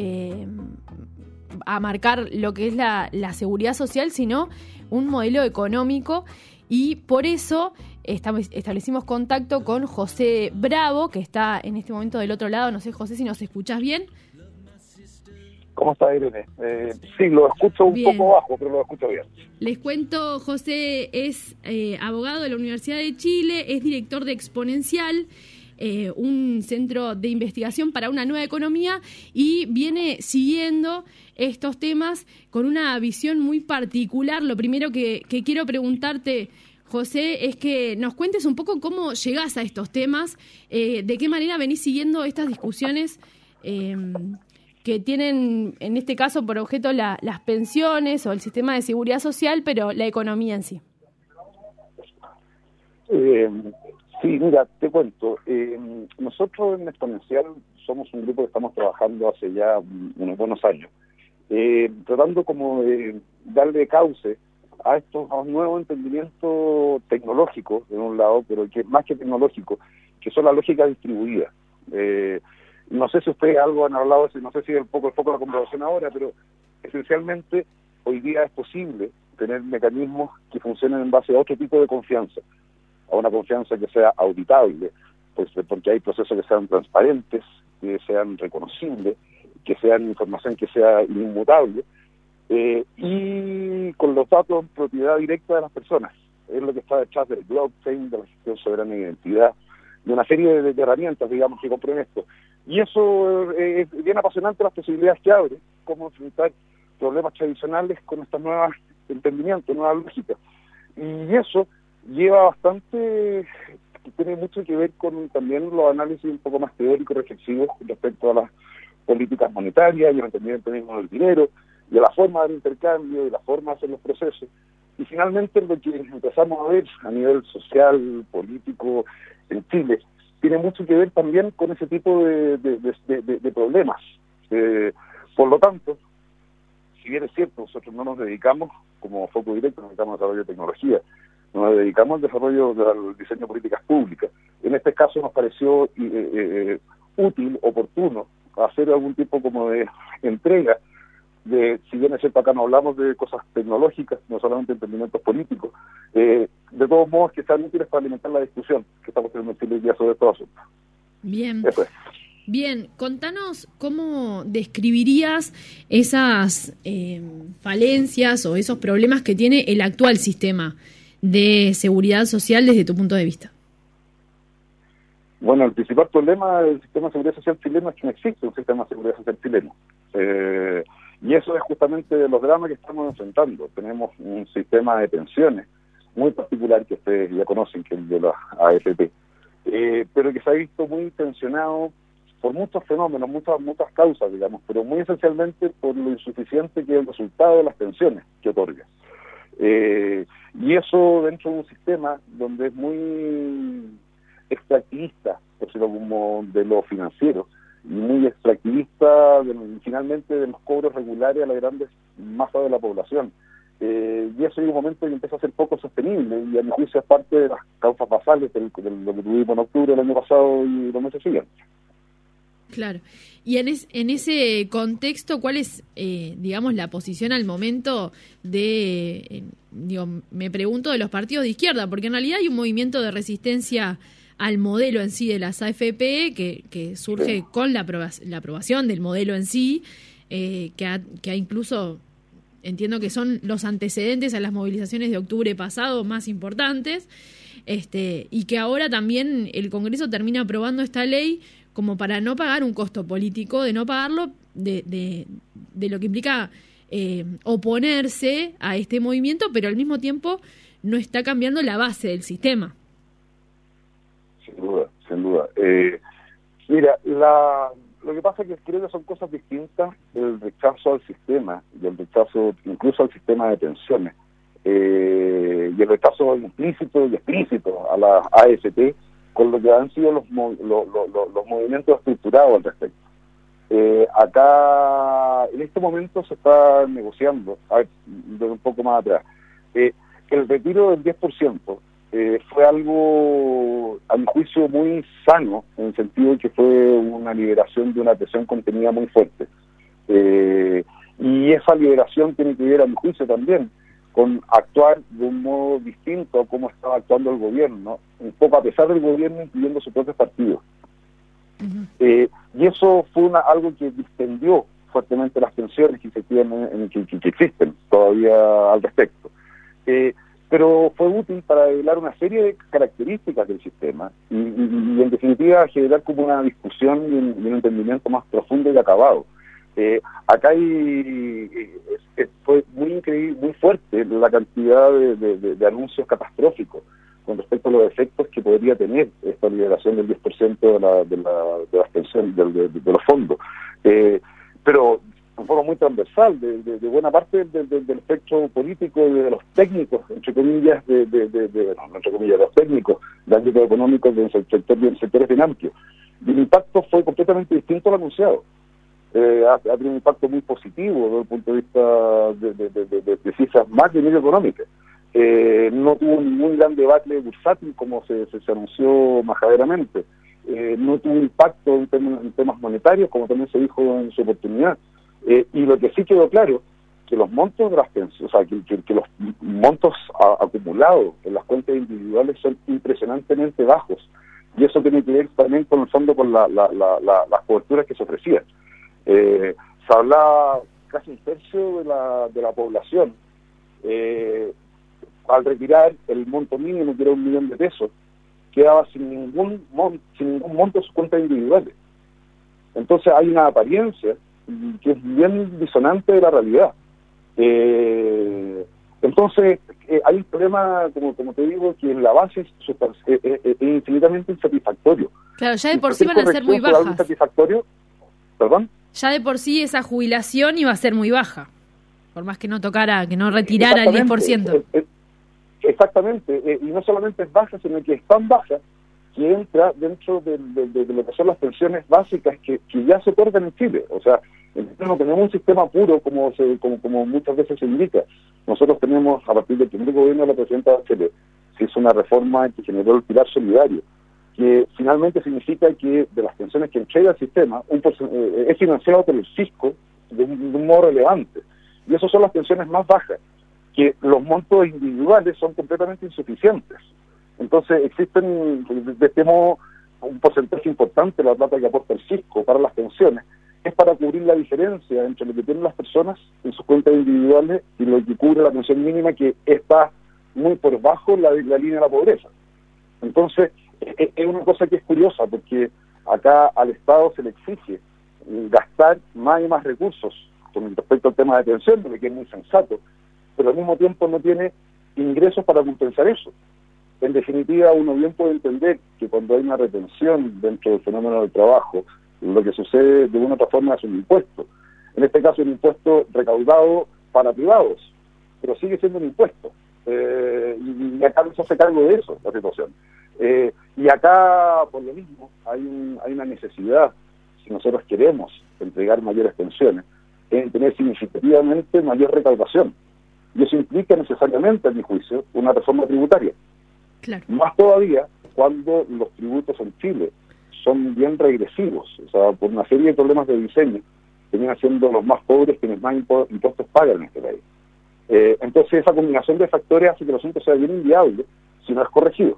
a marcar lo que es la seguridad social, sino un modelo económico. Y por eso establecimos contacto con José Bravo, que está en este momento del otro lado. No sé, José, si nos escuchás bien. ¿Cómo está, Irene? Sí, lo escucho un Bien. poco bajo, pero lo escucho bien. Les cuento, José es abogado de la Universidad de Chile, es director de Exponencial, un centro de investigación para una nueva economía, y viene siguiendo estos temas con una visión muy particular. Lo primero que quiero preguntarte, José, es que nos cuentes un poco cómo llegás a estos temas, de qué manera venís siguiendo estas discusiones que tienen, en este caso, por objeto las pensiones o el sistema de seguridad social, pero la economía en sí. Sí, mira, te cuento. Nosotros en Exponencial somos un grupo que estamos trabajando hace ya unos buenos años, tratando como de darle cauce a un nuevo entendimiento tecnológico, de un lado, pero que más que tecnológico, que son las lógicas distribuidas. No sé si ustedes algo han hablado, no sé si es un poco el foco de la conversación ahora, pero esencialmente hoy día es posible tener mecanismos que funcionen en base a otro tipo de confianza, a una confianza que sea auditable, pues porque hay procesos que sean transparentes, que sean reconocibles, que sean información que sea inmutable, y con los datos en propiedad directa de las personas. Es lo que está detrás del blockchain, de la gestión soberana de identidad, de una serie de herramientas, digamos, que compren esto. Y eso es bien apasionante, las posibilidades que abre, cómo enfrentar problemas tradicionales con estas nuevas entendimientos, nuevas lógicas. Y eso lleva bastante, tiene mucho que ver con también los análisis un poco más teóricos, reflexivos respecto a las políticas monetarias y el entendimiento mismo del dinero, de la forma del intercambio, de la forma de hacer los procesos. Y finalmente lo que empezamos a ver a nivel social, político, en Chile, tiene mucho que ver también con ese tipo de problemas. Por lo tanto, si bien es cierto, nosotros no nos dedicamos como foco directo, nos dedicamos al desarrollo de tecnología, nos dedicamos al desarrollo del diseño de políticas públicas. En este caso nos pareció útil, oportuno, hacer algún tipo como de entrega de, si bien es cierto, acá no hablamos de cosas tecnológicas, no solamente entendimientos políticos, de todos modos que sean útiles para alimentar la discusión que estamos teniendo en Chile hoy día sobre estos asuntos. Bien. Eso es. Bien, contanos cómo describirías esas falencias o esos problemas que tiene el actual sistema de seguridad social desde tu punto de vista. Bueno, el principal problema del sistema de seguridad social chileno es que no existe un sistema de seguridad social chileno. Y eso es justamente los dramas que estamos enfrentando. Tenemos un sistema de pensiones muy particular que ustedes ya conocen, que es el de la AFP, pero que se ha visto muy tensionado por muchos fenómenos, muchas causas, digamos, pero muy esencialmente por lo insuficiente que es el resultado de las pensiones que otorga. Y eso dentro de un sistema donde es muy extractivista, por decirlo como de lo financiero, y muy extractivista finalmente de los cobros regulares a las grandes masas de la población. Y eso en un momento que empieza a ser poco sostenible, y a mi juicio es parte de las causas basales de lo que tuvimos en octubre del año pasado y los meses siguientes. Claro. Y en ese contexto, ¿cuál es, digamos, la posición al momento de, me pregunto, de los partidos de izquierda? Porque en realidad hay un movimiento de resistencia al modelo en sí de las AFP que surge con la aprobación del modelo en sí, que ha incluso, entiendo que son los antecedentes a las movilizaciones de octubre pasado más importantes, y que ahora también el Congreso termina aprobando esta ley como para no pagar un costo político, de no pagarlo de lo que implica oponerse a este movimiento, pero al mismo tiempo no está cambiando la base del sistema. Sin duda. Mira, lo que pasa es que creo que son cosas distintas, el rechazo al sistema y el rechazo incluso al sistema de pensiones, y el rechazo implícito y explícito a la AFP, con lo que han sido los movimientos estructurados al respecto. Acá, en este momento se está negociando, a ver, de un poco más atrás, el retiro del 10%, fue algo, a mi juicio, muy sano, en el sentido de que fue una liberación de una presión contenida muy fuerte. Y esa liberación tiene que ver, a mi juicio, también con actuar de un modo distinto a cómo estaba actuando el gobierno, un poco a pesar del gobierno, incluyendo sus propios partidos. Y eso fue algo que distendió fuertemente las tensiones que existen todavía al respecto. Pero fue útil para revelar una serie de características del sistema y en definitiva generar como una discusión y un entendimiento más profundo y acabado. Acá fue muy increíble, muy fuerte la cantidad de anuncios catastróficos con respecto a los efectos que podría tener esta liberación del 10% de las pensiones, de los fondos. Pero un poco muy transversal de buena parte del espectro político y de los técnicos, entre comillas, de los técnicos del ámbito económico del sectores bien amplios. Y el impacto fue completamente distinto al anunciado. Ha tenido un impacto muy positivo desde el punto de vista de cifras más de medio económicas. No tuvo ningún gran debate bursátil como se anunció majaderamente. No tuvo impacto en temas monetarios, como también se dijo en su oportunidad. Y lo que sí quedó claro, que los montos de las pensiones, o sea, que los montos acumulados en las cuentas individuales son impresionantemente bajos. y eso tiene que ver también con el fondo con las coberturas que se ofrecían. Se hablaba casi un tercio de la población, al retirar el monto mínimo, que era 1 millón de pesos, quedaba sin ningún monto en sus cuentas individuales. Entonces hay una apariencia que es bien disonante de la realidad. Entonces hay un problema, como te digo, que en la base es infinitamente insatisfactorio. Claro, ya de por sí van a ser muy bajas. Insatisfactorio, ¿perdón? Ya de por sí esa jubilación iba a ser muy baja, por más que no tocara, que no retirara el 10%. Exactamente, y no solamente es baja, sino que es tan baja que entra dentro de lo que son las pensiones básicas que ya se otorgan en Chile. O sea, no tenemos un sistema puro como muchas veces se indica. Nosotros tenemos, a partir del primer gobierno de la presidenta Bachelet, se hizo una reforma que generó el pilar solidario, que finalmente significa que de las pensiones que entrega el sistema, es financiado por el fisco de un modo relevante. Y esas son las pensiones más bajas, que los montos individuales son completamente insuficientes. Entonces existen, de este modo, un porcentaje importante de la plata que aporta el fisco para las pensiones, es para cubrir la diferencia entre lo que tienen las personas en sus cuentas individuales y lo que cubre la pensión mínima, que está muy por bajo la línea de la pobreza. Entonces, es una cosa que es curiosa, porque acá al Estado se le exige gastar más y más recursos con respecto al tema de pensión, lo que es muy sensato, pero al mismo tiempo no tiene ingresos para compensar eso. En definitiva, uno bien puede entender que cuando hay una retención dentro del fenómeno del trabajo, lo que sucede de una u otra forma es un impuesto. En este caso, un impuesto recaudado para privados, pero sigue siendo un impuesto. Y acá no se hace cargo de eso, la situación. Y acá, por lo mismo, hay una necesidad, si nosotros queremos entregar mayores pensiones, en tener significativamente mayor recaudación. Y eso implica necesariamente, a mi juicio, una reforma tributaria. Claro. Más todavía cuando los tributos en Chile son bien regresivos, o sea, por una serie de problemas de diseño, terminan siendo los más pobres quienes más impuestos pagan en este país. Entonces esa combinación de factores hace que el asunto sea bien inviable si no es corregido.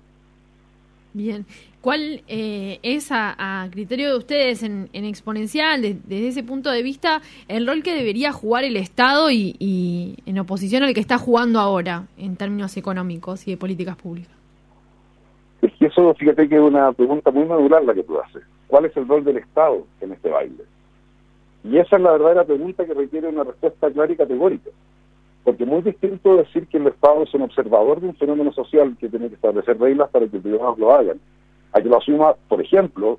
Bien. ¿Cuál es, a criterio de ustedes en Exponencial, desde ese punto de vista, el rol que debería jugar el Estado y en oposición al que está jugando ahora, en términos económicos y de políticas públicas? Es que eso, fíjate que es una pregunta muy medular la que tú haces. ¿Cuál es el rol del Estado en este baile? Y esa es la verdadera pregunta que requiere una respuesta clara y categórica. Porque es muy distinto decir que el Estado es un observador de un fenómeno social que tiene que establecer reglas para que los privados lo hagan, a que lo asuma, por ejemplo,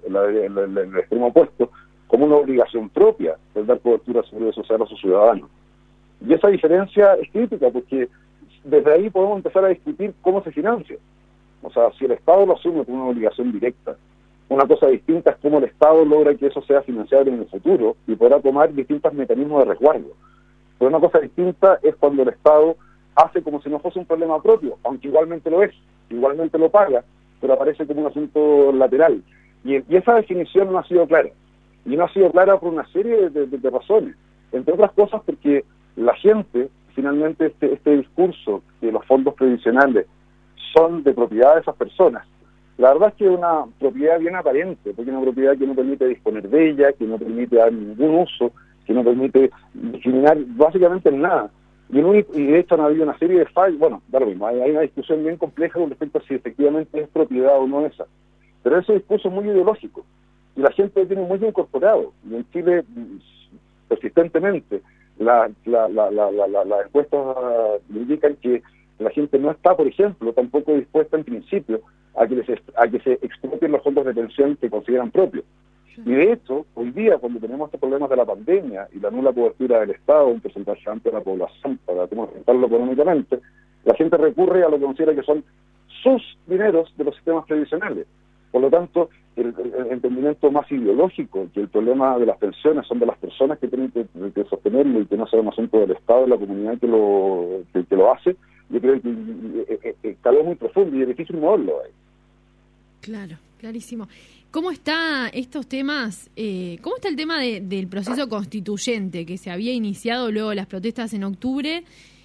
el extremo opuesto, como una obligación propia de dar cobertura a la seguridad social a sus ciudadanos. Y esa diferencia es crítica, porque desde ahí podemos empezar a discutir cómo se financia. O sea, si el Estado lo asume como una obligación directa, una cosa distinta es cómo el Estado logra que eso sea financiable en el futuro y podrá tomar distintos mecanismos de resguardo. Pero una cosa distinta es cuando el Estado hace como si no fuese un problema propio, aunque igualmente lo es, igualmente lo paga, pero aparece como un asunto lateral. Y esa definición no ha sido clara. Y no ha sido clara por una serie de razones. Entre otras cosas porque la gente, finalmente este discurso de los fondos previsionales son de propiedad de esas personas. La verdad es que es una propiedad bien aparente, porque es una propiedad que no permite disponer de ella, que no permite dar ningún uso, que no permite discriminar básicamente en nada. Y de hecho han habido una serie de fallos, bueno, da lo mismo, hay una discusión bien compleja con respecto a si efectivamente es propiedad o no esa. Pero ese discurso es muy ideológico, y la gente lo tiene muy incorporado. Y en Chile, persistentemente, las encuestas indican que la gente no está, por ejemplo, tampoco dispuesta en principio a que se expropien los fondos de pensión que consideran propios. Y de hecho, hoy día, cuando tenemos estos problemas de la pandemia y la nula cobertura del Estado, un porcentaje amplio de la población, para cómo enfrentarlo económicamente, la gente recurre a lo que considera que son sus dineros de los sistemas previsionales. Por lo tanto, el entendimiento más ideológico, que el problema de las pensiones son de las personas que tienen que sostenerlo y que no sea un asunto del Estado, de la comunidad que lo hace, yo creo que caló muy profundo y es difícil moverlo ahí. Claro, clarísimo. ¿Cómo está estos temas? ¿Cómo está el tema del proceso constituyente que se había iniciado luego de las protestas en octubre?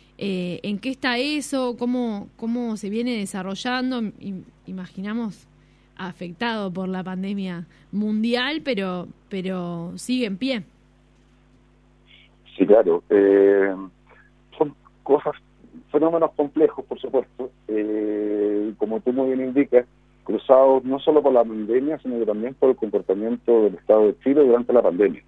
¿En qué está eso? ¿Cómo se viene desarrollando? Imaginamos afectado por la pandemia mundial, pero sigue en pie. Sí, claro. Son fenómenos complejos, por supuesto, como tú muy bien indicas, cruzados no solo por la pandemia, sino que también por el comportamiento del Estado de Chile durante la pandemia.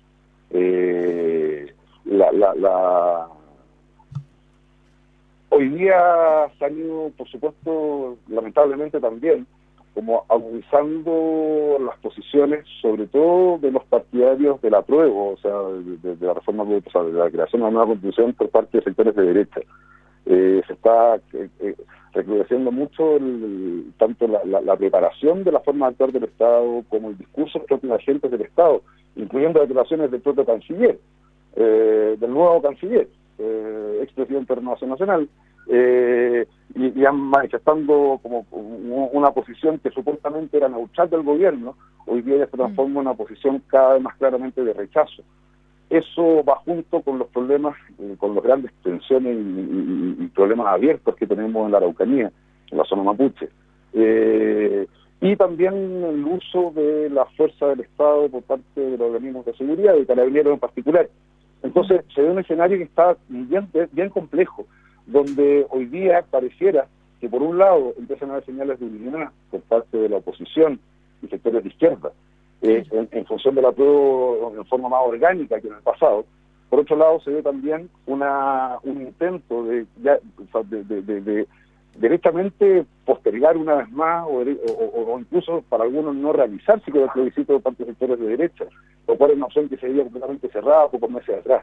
Hoy día se han ido, por supuesto, lamentablemente también, como agudizando las posiciones, sobre todo de los partidarios del apruebo, o sea, de la reforma, o sea, de la creación de una nueva constitución por parte de sectores de derecha. Se está recrudeciendo mucho tanto la preparación de la forma de actuar del Estado como el discurso de los propios agentes del Estado, incluyendo declaraciones del propio canciller, del nuevo canciller, expresidente de Renovación Nacional, y han manifestando como una posición que supuestamente era neutral del gobierno, hoy día ya se transforma en una posición cada vez más claramente de rechazo. Eso va junto con los problemas, con las grandes tensiones y problemas abiertos que tenemos en la Araucanía, en la zona mapuche. Y también el uso de la fuerza del Estado por parte de los organismos de seguridad, de Carabineros en particular. Entonces se ve un escenario que está bien complejo, donde hoy día pareciera que por un lado empiezan a haber señales de unidad por parte de la oposición y sectores de izquierda, en función del apruebo en forma más orgánica que en el pasado. Por otro lado se ve también un intento de directamente postergar una vez más o incluso para algunos no realizarse con el plebiscito de parte de sectores de derecha, lo cual es una opción que se veía completamente cerrada pocos meses atrás.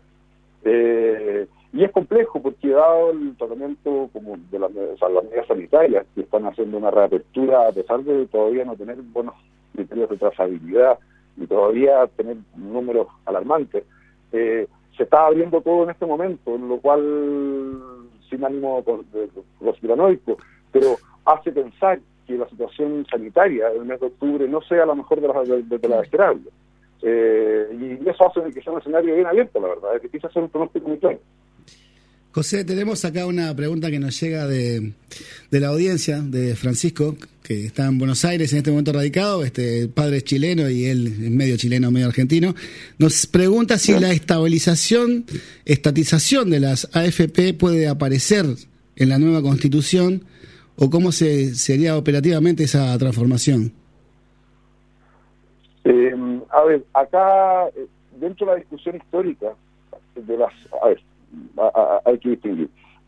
Y es complejo porque dado el tratamiento como de las medidas sanitarias que están haciendo una reapertura a pesar de todavía no tener buenos criterios de trazabilidad y todavía tener números alarmantes, se está abriendo todo en este momento, en lo cual sin ánimo conspiranoico, pero hace pensar que la situación sanitaria del mes de octubre no sea la mejor de las esperables. Y eso hace que sea un escenario bien abierto, la verdad, es que quizás sea un pronóstico muy claro. José, tenemos acá una pregunta que nos llega de la audiencia, de Francisco, que está en Buenos Aires en este momento radicado, padre es chileno y él es medio chileno, medio argentino. Nos pregunta si la estatización de las AFP puede aparecer en la nueva Constitución o cómo sería operativamente esa transformación. A ver, acá, dentro de la discusión histórica de las... hay que distinguir.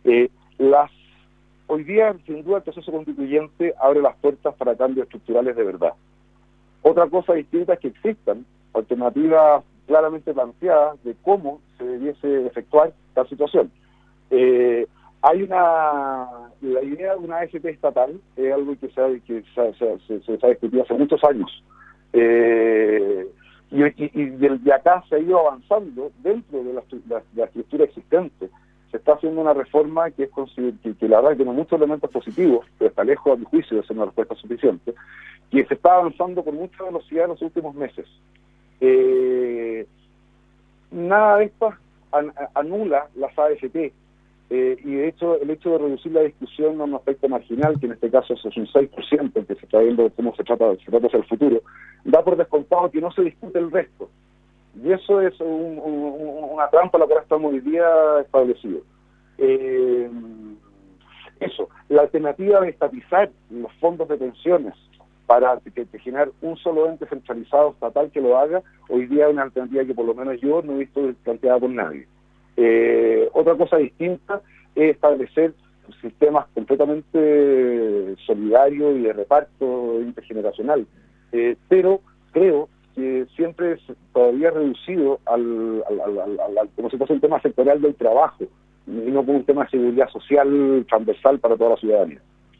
Hoy día, sin duda, el proceso constituyente abre las puertas para cambios estructurales de verdad. Otra cosa distinta es que existan alternativas claramente planteadas de cómo se debiese efectuar tal situación. Hay la idea de una AFP estatal, es algo que se ha discutido hace muchos años. Y de acá se ha ido avanzando dentro de la estructura existente. Se está haciendo una reforma que la verdad que tiene muchos elementos positivos, pero está lejos, a mi juicio, de ser una respuesta suficiente, y se está avanzando con mucha velocidad en los últimos meses. Nada de esto anula las AFP, y de hecho el hecho de reducir la discusión a un aspecto marginal, que en este caso es un 6%, que se está viendo cómo se trata hacia el futuro, da por descontado que no se discute el resto. Y eso es una trampa a la cual estamos hoy día establecidos. La alternativa de estatizar los fondos de pensiones para generar un solo ente centralizado estatal que lo haga, hoy día es una alternativa que por lo menos yo no he visto planteada por nadie. Otra cosa distinta es establecer sistemas completamente solidarios y de reparto intergeneracional, pero creo que siempre es todavía reducido como si fuese un tema sectorial del trabajo y no como un tema de seguridad social transversal para toda la ciudadanía.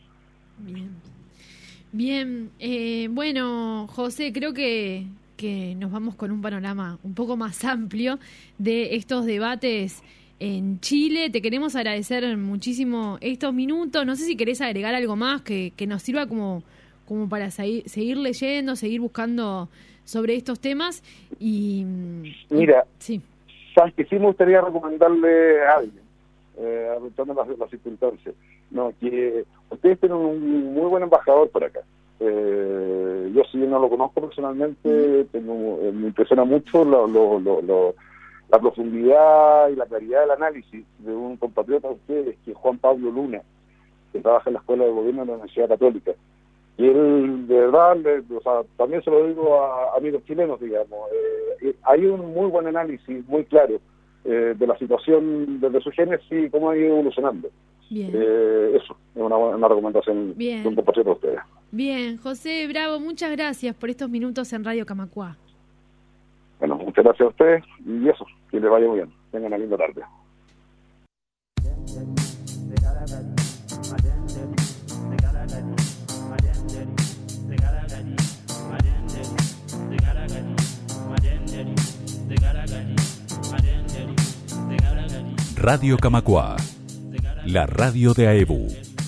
Bien, bueno, José, creo que nos vamos con un panorama un poco más amplio de estos debates en Chile. Te queremos agradecer muchísimo estos minutos. No sé si querés agregar algo más que nos sirva como para seguir leyendo, seguir buscando sobre estos temas. Mira, sí. Sabes que sí me gustaría recomendarle a alguien, aprovechando las circunstancias, que ustedes tienen un muy buen embajador por acá. Yo si bien no lo conozco personalmente, me impresiona mucho la profundidad y la claridad del análisis de un compatriota de ustedes, que es Juan Pablo Luna, que trabaja en la Escuela de Gobierno de la Universidad Católica. Y él, de verdad, también se lo digo a amigos chilenos, digamos, hay un muy buen análisis, muy claro, de la situación desde su génesis y cómo ha ido evolucionando. Bien. Eso es una recomendación Bien. de un compatriota de ustedes. Bien, José Bravo, muchas gracias por estos minutos en Radio Camacuá. Bueno, muchas gracias a ustedes y eso, que les vaya muy bien. Tengan una linda tarde. Radio Camacuá, la radio de AEBU.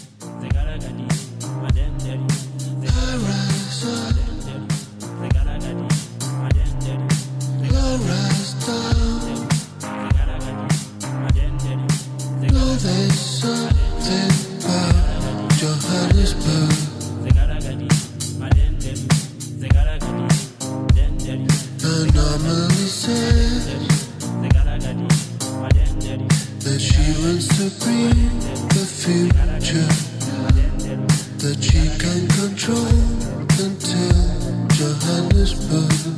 That she wants to bring the future that she can control until Johannesburg.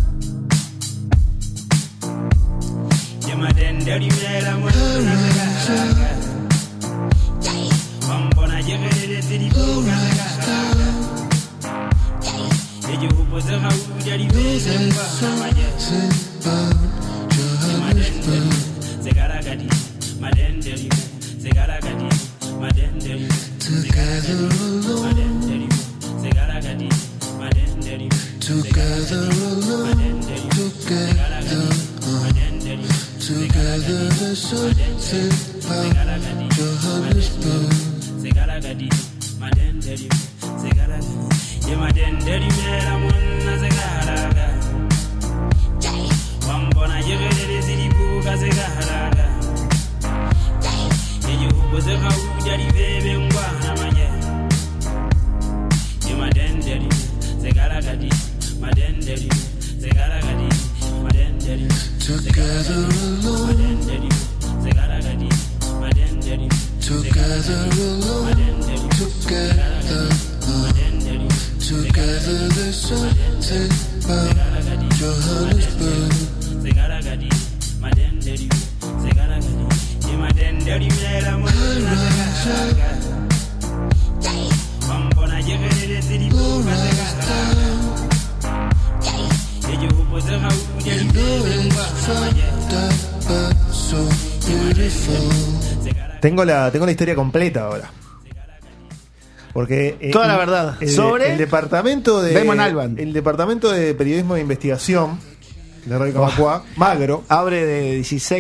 Tengo la historia completa ahora. Porque toda la verdad sobre el departamento de Damon Albarn. El departamento de periodismo de investigación de Radio Camacuá, Magro, abre de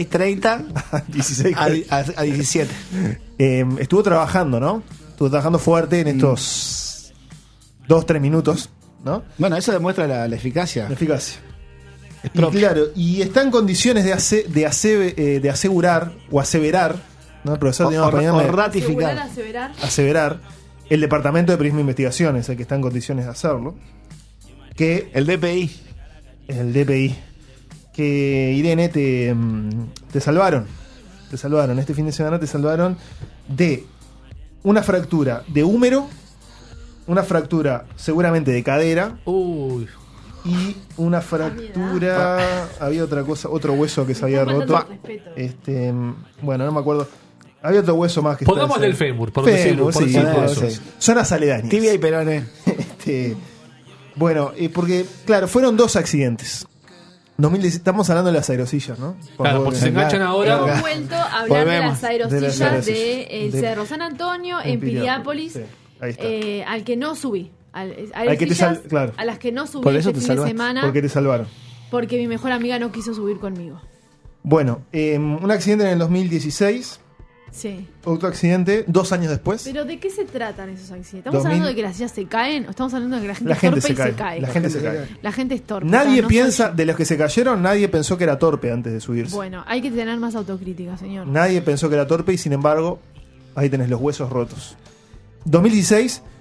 16:30 a 17. Estuvo trabajando, ¿no? Estuvo trabajando fuerte en estos 2-3 minutos, ¿no? Bueno, eso demuestra la eficacia. La eficacia. Y claro, y está en condiciones de asegurar o aseverar, ¿no? El profesor o ratificar. Aseverar el Departamento de Periodismo e Investigación es el que está en condiciones de hacerlo. Que el DPI. El DPI. Que Irene te salvaron. Te salvaron. Este fin de semana te salvaron de una fractura de húmero, una fractura seguramente de cadera. Uy. Y una fractura. Había otra cosa, otro hueso que se había roto. Bueno, no me acuerdo. Había otro hueso más que pongamos del fémur, por decirlo. Sí, zonas aledañas. Tibia y peroné. Bueno, porque, claro, fueron 2 accidentes. 2010, estamos hablando de las aerosillas, ¿no? Claro, porque se enganchan ahora. Hemos vuelto a hablar de las aerosillas del Cerro San Antonio, en Piriápolis, sí, ahí está. al que no subí. Claro. A las que no subí por eso este fin de semana. ¿Por qué te salvaron? Porque mi mejor amiga no quiso subir conmigo. Bueno, un accidente en el 2016. Sí. Otro accidente 2 años después. ¿Pero de qué se tratan esos accidentes? ¿Estamos hablando de que las sillas se caen o estamos hablando de que la gente es torpe y se cae? La gente se cae. La gente es torpe. Nadie piensa, de los que se cayeron, nadie pensó que era torpe antes de subirse. Bueno, hay que tener más autocrítica, señor. Nadie pensó que era torpe y sin embargo, ahí tenés los huesos rotos. 2016,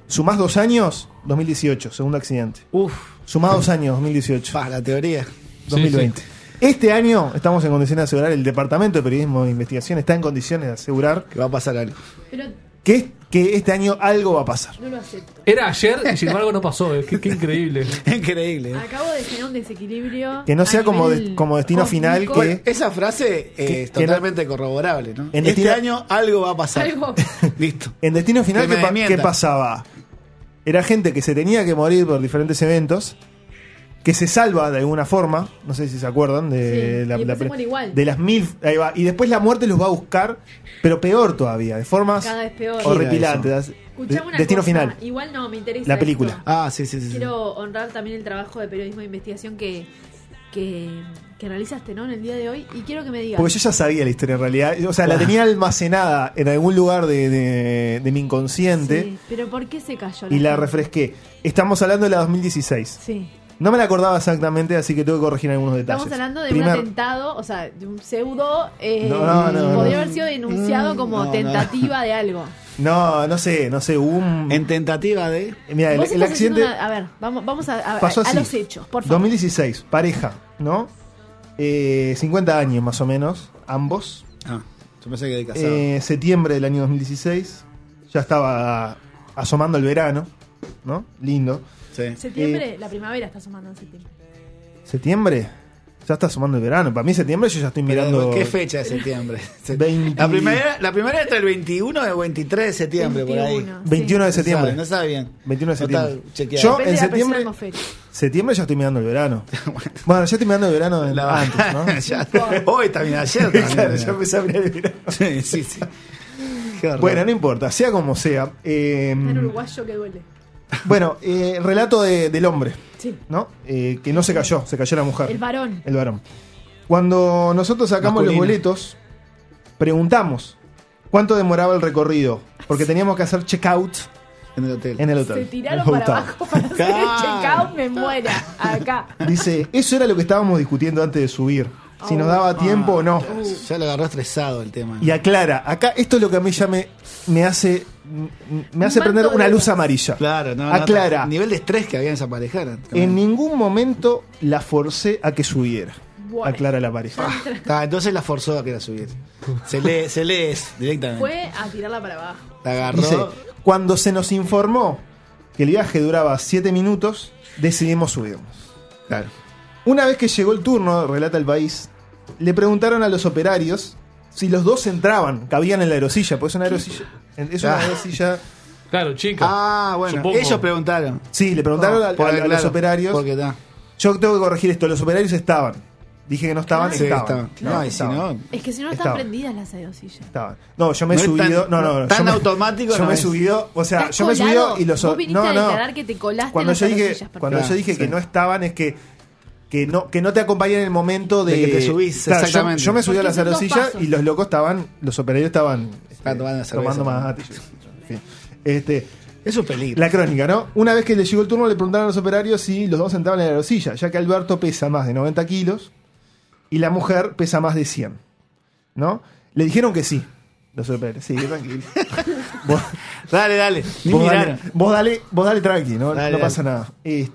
Sumás 2 años, 2018, segundo accidente. Uf. Sumás 2 años, 2018. La teoría. 2020. Sí. Este año estamos en condiciones de asegurar, el Departamento de Periodismo de Investigación está en condiciones de asegurar que va a pasar algo. Pero que este año algo va a pasar. no lo acepto. Era ayer y sin embargo no pasó. Qué increíble. Increíble. Acabo de generar un desequilibrio. Que no sea a como, nivel como destino final cósmico. que... Esa frase es que totalmente corroborable, ¿no? En este destino- año algo va a pasar. Algo. Listo. En destino final, Que me ¿qué desmientan. pasaba? Era gente que se tenía que morir por diferentes eventos, que se salva de alguna forma, no sé si se acuerdan, de Sí, y después se muere igual. de las 1000, ahí va, y después la muerte los va a buscar, pero peor todavía, de formas Cada vez peor. horripilantes. Escuchame una Destino cosa, final. Igual no, me interesa. La película. esto. Ah, sí. Quiero honrar también el trabajo de periodismo de investigación que realizaste, ¿no? En el día de hoy. Y quiero que me digas. Porque yo ya sabía la historia en realidad, o sea, la tenía almacenada en algún lugar de mi inconsciente Sí, pero ¿por qué se cayó? y la gente? refresqué. Estamos hablando de la 2016. Sí. No me la acordaba exactamente, así que tengo que corregir algunos detalles. Estamos hablando de Primer- un atentado, o sea, de un pseudo. No, podría no. haber sido denunciado como no. tentativa de algo. No sé, hubo un... En tentativa de... Mira, Vos el estás accidente haciendo a ver, vamos a pasó así. los hechos, por favor. 2016, pareja, ¿no? 50 años más o menos, ambos. Ah, yo pensé que de casado. Septiembre del año 2016, ya estaba asomando el verano, ¿no? Lindo. Sí. Septiembre, la primavera está sumando en septiembre. ¿Septiembre? Ya está asomando el verano. Para mí septiembre yo ya estoy mirando... ¿Qué fecha de septiembre? 20 La primera entre el 21 y el 23 de septiembre, por ahí. 21 de septiembre. No sabe bien. 21 de No está septiembre. chequeado. Yo Depende en de la presión septiembre... atmosférica. Septiembre ya estoy mirando el verano. Bueno, ya estoy mirando el verano antes, ¿no? Ya- hoy también, ayer también. Claro, ya empecé a mirar el verano. Sí. Qué horror. Bueno, no importa, sea como sea. En uruguayo que duele. Bueno, relato del hombre, Sí. ¿no? Que no se cayó la mujer. El varón. El varón. Cuando nosotros sacamos Masculino. los boletos, preguntamos cuánto demoraba el recorrido, porque teníamos que hacer check-out En el hotel. en el hotel. Se tiraron En el para hotel. abajo para hacer el Claro. check-out, me muera. Acá. Dice, eso era lo que estábamos discutiendo antes de subir. Si nos daba tiempo o no. Ya lo agarró estresado el tema. Y aclara, acá esto es lo que a mí ya me hace prender una luz amarilla. Claro, no. Aclara. El nivel de estrés que había en esa pareja. era tremendo. En ningún momento la forcé a que subiera. Bueno. Aclara la pareja. Entonces la forzó a que la subiera. Se lee directamente. Fue a tirarla para abajo. La agarró. Dice, cuando se nos informó que el viaje duraba 7 minutos, decidimos subirnos. Claro. Una vez que llegó el turno, relata el país, le preguntaron a los operarios si los dos entraban, cabían en la aerosilla, pues es una aerosilla. Es una aerosilla. Claro, chica. Ah, bueno. Supongo. Ellos preguntaron. Sí, le preguntaron a los Claro, operarios. Porque está. Yo tengo que corregir esto, los operarios estaban. Dije que no estaban, Claro. Sí, estaban. estaban. No, y si estaban. no. Es que si no están Estaba. prendidas las aerosillas. Estaban. No, yo me he No es subido. tan- no. tan yo me- automático Yo no me he es. subido. O sea, ¿Estás yo me he colado? subido y los. Vos viniste a declarar que te colaste Cuando en yo las dije, aerosillas, cuando perfecto. yo dije que Sí. no estaban, es que no te acompañan en el momento de, De que te subís, Claro, exactamente. Yo me subí a Porque las son dos aerosillas pasos. y los locos estaban, los operarios estaban tomando cerveza. tomando más. En fin. Es un peligro. La crónica, ¿no? Una vez que le llegó el turno, le preguntaron a los operarios si los dos entraban en la aerosilla, ya que Alberto pesa más de 90 kilos y la mujer pesa más de 100, ¿no? Le dijeron que sí, los operarios. Sí, tranquilo. vos, Dale. Ni vos miraron. vos dale tranqui, ¿no? Dale, No pasa nada.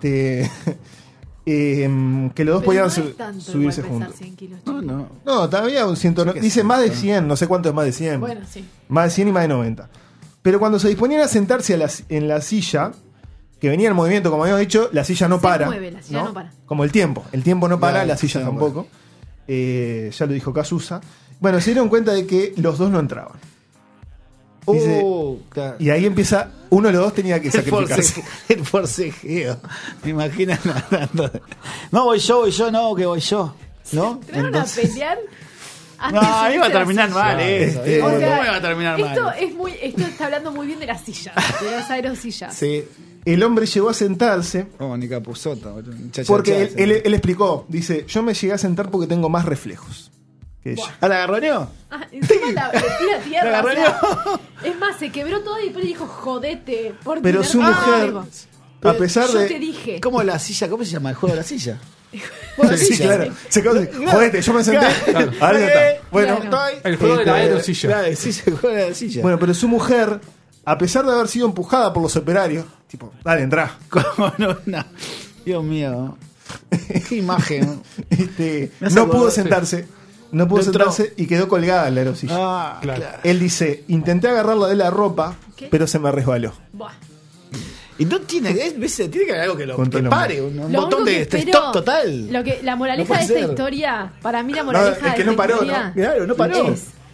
Que los dos Pero podían no es tanto subirse igual pesar juntos. 100 kilos, No, chicos. no. No, todavía un 100. Sí que Dice sí, más de claro. 100, no sé cuánto es más de 100. Bueno, sí. Más de 100 y más de 90. Pero cuando se disponían a sentarse en la silla, que venía en movimiento, como habíamos dicho, la silla no Se para. mueve, la silla no para. Como el tiempo no para, Claro, la silla sí, no tampoco. Ya lo dijo Casusa. Bueno, se dieron cuenta de que los dos no entraban. Dice- Claro. Y ahí empieza, uno de los dos tenía que sacrificarse. El forcejeo. Me imagino hablando. No, voy yo, no, que voy yo. ¿No? Entraron a pelear. No, iba a terminar mal eso. Este, ¿Cómo O sea, iba a terminar esto mal? esto está hablando muy bien de las sillas, de las aerosillas. Sí. El hombre llegó a sentarse Oh, ni Capusotto. porque él explicó, dice, yo me llegué a sentar porque tengo más reflejos que ella. ¿A la agarroneó? Ah, encima la tira a tierra. La o sea, es más, se quebró todo y después le dijo, jodete. Por Pero tirar su mujer, algo. a pesar Yo de... te dije. ¿Cómo la silla? ¿Cómo se llama el juego de la silla? Bueno, sí, claro. Se quedó así, jodete, yo me senté. Claro. Ahora ya está. Bueno, Claro. El juego de la Este, aerosilla. Claro, sí, el juego de la silla. bueno, pero su mujer, a pesar de haber sido empujada por los operarios, tipo, dale, entrá. ¿Cómo no? Dios mío. Qué imagen. No pudo sentarse. No pudo sentarse y quedó colgada en la aerosilla. Ah, claro. Él dice, intenté agarrarla de la ropa, pero se me resbaló. Buah. Y no tiene, tiene que haber algo que lo Con que todo pare, un botón de stop total. La moraleja puede de esta ser. historia, para mí la moraleja es que de no esta paró, historia ¿no? Claro, no paró.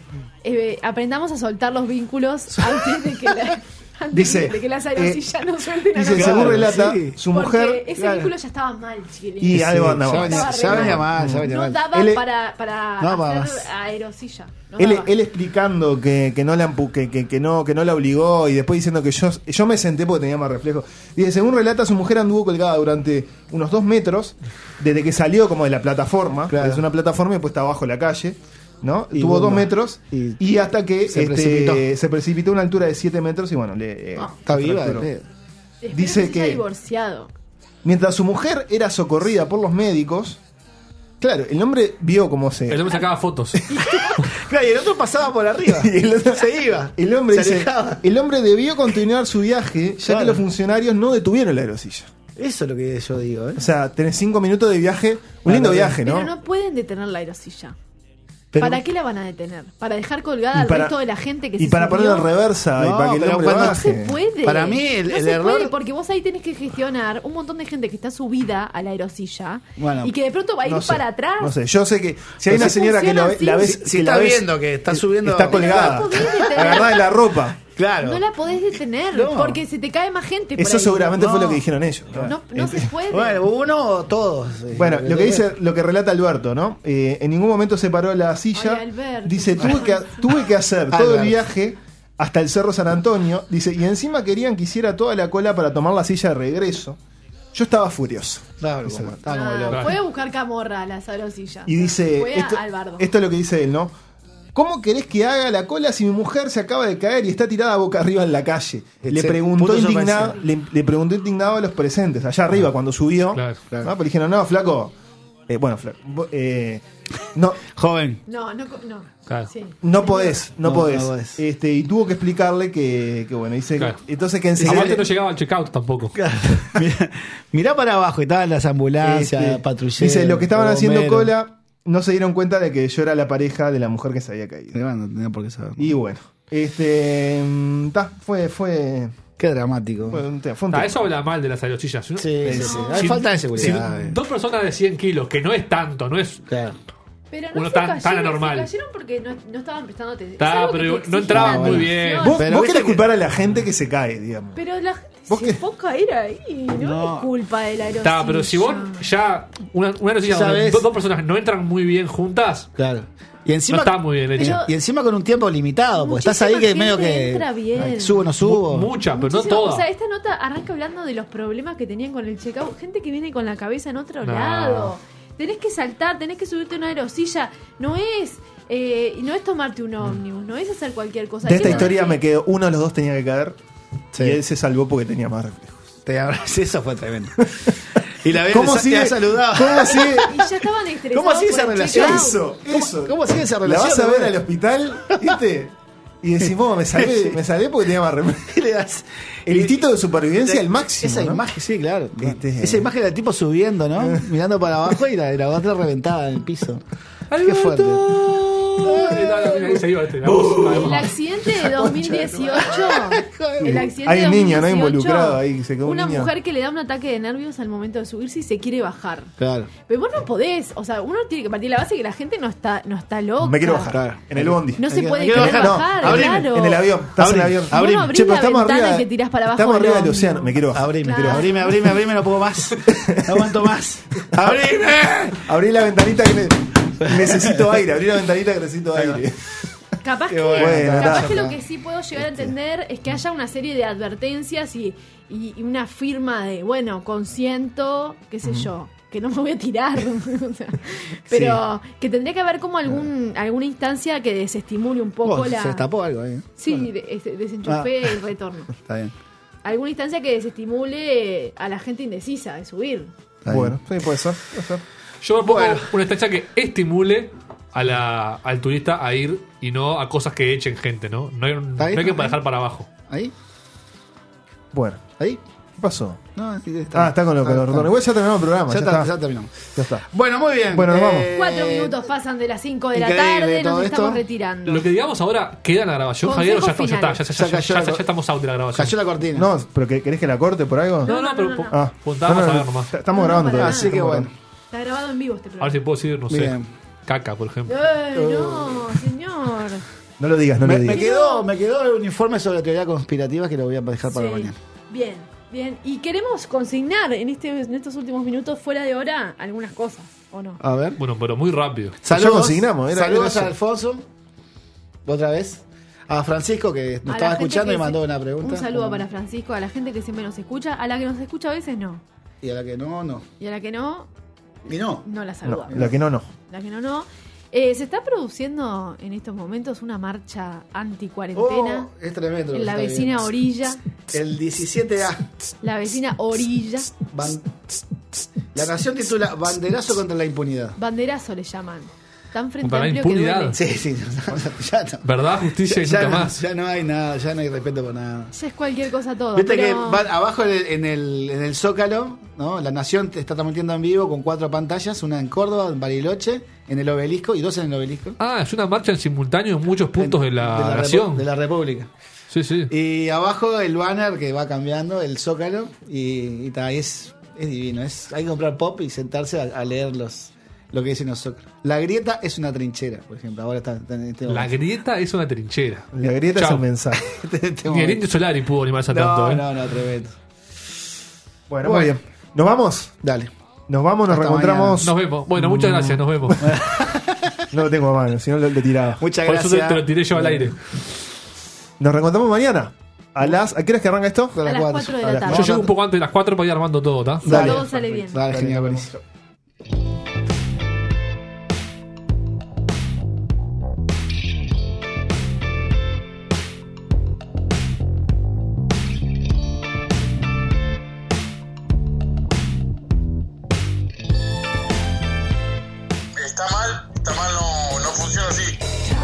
es, aprendamos a soltar los vínculos antes de que Dice, de que las aerosillas no suelten a Dice, nosotros. según relata, sí. su Porque mujer ese vínculo ya estaba mal, chiquilín. y algo andaba. Ya venía mal. No daba Él- para No daba hacer más. aerosilla. No Él, daba. él explicando que no la que no la obligó y después diciendo que yo me senté porque tenía más reflejo. Dice, según relata, su mujer anduvo colgada durante unos 2 metros desde que salió como de la plataforma. Claro. Es una plataforma y después está abajo la calle, ¿no? Y Tuvo 2 bomba. metros y hasta que se precipitó a una altura de 7 metros y bueno, Está se viva. fracturó. Espero dice que se haya que- divorciado. Mientras su mujer era socorrida por los médicos, claro, el hombre vio cómo se... El hombre sacaba fotos. Claro, y el otro pasaba por arriba. Y el otro- se iba. El hombre Se dice, alejaba. el hombre debió continuar su viaje ya Claro. que los funcionarios no detuvieron la aerosilla. Eso es lo que yo digo, ¿eh? O sea, tenés 5 minutos de viaje, un lindo viaje, ¿no? Pero no pueden detener la aerosilla. Pero- ¿Para qué la van a detener? ¿Para dejar colgada Y al para- resto de la gente que y se para subió? ponerlo en reversa y No, para que el pero hombre cuando No se baje. puede. Para mí el no el se error- puede porque vos ahí tenés que gestionar un montón de gente que está subida a la aerosilla Bueno, y que de pronto va a ir No sé, para atrás. No sé, yo sé que si hay Pero una si señora que funciona la así. ves, Si que la está ves, viendo que está subiendo. está colgada, Pero no podés detener. agarrada de la ropa. Claro. No la podés detener No. porque se te cae más gente. Por Eso ahí. seguramente fue No. lo que dijeron ellos. No se puede. Bueno, uno o todos. Bueno, lo que relata Alberto, ¿no? En ningún momento se paró la silla. Ay, Alberto. Dice, tuve que hacer todo el Alberto. viaje hasta el Cerro San Antonio. Dice, y encima querían que hiciera toda la cola para tomar la silla de regreso. Yo estaba furioso. Estaba como loco. Fue a buscar camorra a las aerosillas. Y dice, Fue al bardo. esto es lo que dice él, ¿no? ¿Cómo querés que haga la cola si mi mujer se acaba de caer y está tirada boca arriba en la calle? Le preguntó punto indignado, sorpresa. le preguntó indignado a los presentes, allá arriba cuando subió. Claro. ¿no? Pero dijeron, no, flaco. Bueno, flaco. No, Joven. No. Claro. Sí. no podés, no No, podés. no podés. Y tuvo que explicarle que bueno, dice Claro. entonces que enseguida Aparte no llegaba al checkout tampoco. Mirá para abajo, estaban las ambulancias, patrulleros. dice, los que estaban haciendo bomberos. cola no se dieron cuenta de que yo era la pareja de la mujer que se había caído. No tenía por qué saber. Y bueno, fue Qué dramático. un tema. Eso habla mal de las aerosillas. Sí, sí. Hay Si- falta de si seguridad. 2 personas de 100 kilos, que no es tanto, no es. Claro. Pero Uno no se tan cayeron, anormal. se cayeron porque no estaban prestando atención. Está, Es algo que pero te no exige entraban la muy atención. bien. Vos, Pero vos viste querés que- culpar a la gente que se cae, digamos. Pero ¿Vos si qué? vos caer ahí, no, es culpa de la aerosilla. Está, pero si vos ya. Una aerosilla donde ¿Sabes? dos personas no entran muy bien juntas, Claro. Y encima, no está muy bien hecho. y encima con un tiempo limitado, porque estás ahí que Muchísima medio gente que. entra bien. Subo o no subo. Mucha, pero no Muchísimo. toda. O sea, esta nota arranca hablando de los problemas que tenían con el checkout. Gente que viene con la cabeza en otro No. lado. Tenés que saltar, tenés que subirte a una aerosilla. No es tomarte un ómnibus, no es hacer cualquier cosa. De Hay esta que historia tener me quedó, uno de los dos tenía que caer Sí. y él se salvó porque tenía más reflejos. Eso fue tremendo. Y la vez ¿Cómo te sigue? ha saludado. ¿Cómo sigue? Y ya estaban estresados. ¿Cómo sigue por esa el relación? checkout. Eso. ¿Cómo sigue esa La relación? vas a ver al hospital, ¿viste? Y decís, vos, me salvé porque tenía más reflejos. Y le das- El instinto de supervivencia al máximo. Esa ¿no? imagen, sí, claro. Este- Esa imagen del tipo subiendo, ¿no? Mirando para abajo y la otra reventada en el piso. Qué fuerte. Ahí se iba este, la El voz. accidente de 2018. El accidente Hay de un niño, ¿no? 2018, Involucrado ahí, se quedó un Una niño. mujer que le da un ataque de nervios al momento de subirse y se quiere bajar. Claro. Pero vos no podés, o sea, uno tiene que partir de la base que la gente no está loca. Me quiero bajar. Claro. En el bondi. No se Me puede quiero querer bajar, no. bajar, Abrime. claro. En el avión. Estás en el avión. Vos no abrís Che, pero la estamos ventana arriba. y que tirás para abajo Estamos del arriba del ómnibus. océano. Me quiero bajar. Abrime, Claro. abrime, no puedo más. No aguanto más. ¡Abrime! Abrí la ventanita que necesito aire. Abrí la ventanita que necesito aire. Capaz, Qué que, bueno, capaz está. que lo que sí puedo llegar a entender es que haya una serie de advertencias y una firma de, bueno, consiento, qué sé yo, que no me voy a tirar. O sea, pero que tendría que haber como alguna instancia que desestimule un poco la... Se destapó algo ahí. Sí, desenchufé el retorno. Está bien. Alguna instancia que desestimule a la gente indecisa de subir. Está bien. Bueno, sí, puede ser. Yo pongo una instancia que estimule al turista a ir y no a cosas que echen gente, ¿no? No hay bien, que está dejar para abajo. ¿Ahí? Bueno. ¿Ahí? ¿Qué pasó? No, está con los retornos. Igual ya terminamos el programa. Ya terminamos. Ya está. Bueno, muy bien. Bueno, nos vamos. 4 minutos pasan de las 5 de la Increíble tarde, todo nos esto. estamos retirando. Lo que digamos ahora queda en la grabación, Javier, o ya Consejos ya estamos out de la grabación. Cayó la cortina. No, pero ¿querés que la corte por algo? No, pero Ah, apuntamos a ver nomás. Estamos grabando todavía. Así que bueno. Está grabado en vivo este A ver programa. si puedo decir, no sé, Bien. caca, por ejemplo. No, señor. No lo digas, no lo Me digas. quedó un informe sobre teoría conspirativa que lo voy a dejar para Sí. mañana. Bien, bien. Y queremos consignar en estos últimos minutos, fuera de hora, algunas cosas, ¿o no? A ver. Bueno, pero muy rápido. Ya consignamos, era saludos eso. a Alfonso. Otra vez. A Francisco, que nos A la estaba gente escuchando que y mandó se- una pregunta. Un saludo para Francisco, a la gente que siempre nos escucha, a la que nos escucha a veces no. Y a la que no. Y a la que no, Y no. no la No, saludamos. la que no. La que no. Se está produciendo en estos momentos una marcha anti-cuarentena Es tremendo. lo en que la está vecina viendo. orilla. El 17A. La vecina orilla. La Nación titula Banderazo contra la impunidad. Banderazo le llaman. Tan frente Contra la amplio que impunidad. duele. Sí. Ya no. ¿Verdad, justicia y Ya nunca no, más? ya no hay nada, ya no hay respeto por nada. Ya es cualquier cosa todo. Viste pero- que abajo en el Zócalo, ¿no? La Nación te está transmitiendo en vivo con 4 pantallas, una en Córdoba, en Bariloche, en el Obelisco y 2 en el Obelisco. Ah, es una marcha en simultáneo en muchos puntos de la nación. De la República. Sí, sí. Y abajo el banner que va cambiando, el Zócalo, y es divino. Hay que comprar pop y sentarse a leer lo que dicen los Zócalos. La grieta es una trinchera, por ejemplo. Ahora está en este La momento. grieta es una trinchera. La grieta es Chau. un mensaje. Ni el Indio Solari pudo animarse a tanto, ¿eh? No, tremendo. Bueno, muy bien. ¿Nos vamos? Dale. Nos vamos, nos Hasta reencontramos. Nos vemos. Bueno, muchas gracias, nos vemos. No lo tengo a mano, si no lo tiraba. Muchas Por eso gracias. te lo tiré yo al aire. Nos reencontramos mañana. ¿A qué hora es que arranca esto? A las 4 de la tarde. Yo llego un poco antes de las 4 para ir armando todo, ¿está? Si Dale. todo sale bien. Dale, genial, buenísimo. Está mal, no funciona así.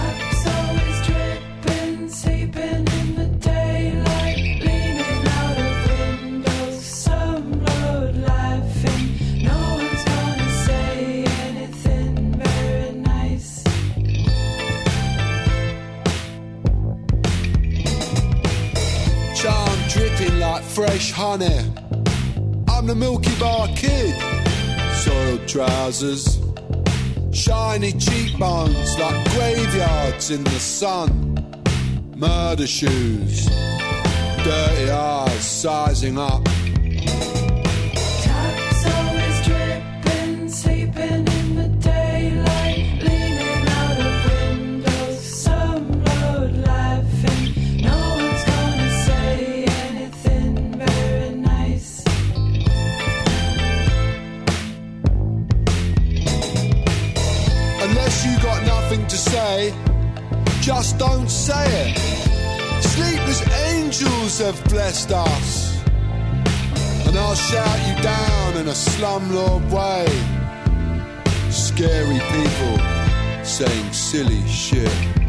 Charm dripping like fresh honey. I'm the Milky Bar Kid. Soiled trousers, shiny cheekbones like graveyards in the sun. Murder shoes, dirty eyes sizing up. Unless you got nothing to say, just don't say it. Sleepless angels have blessed us, and I'll shout you down in a slumlord way. Scary people saying silly shit.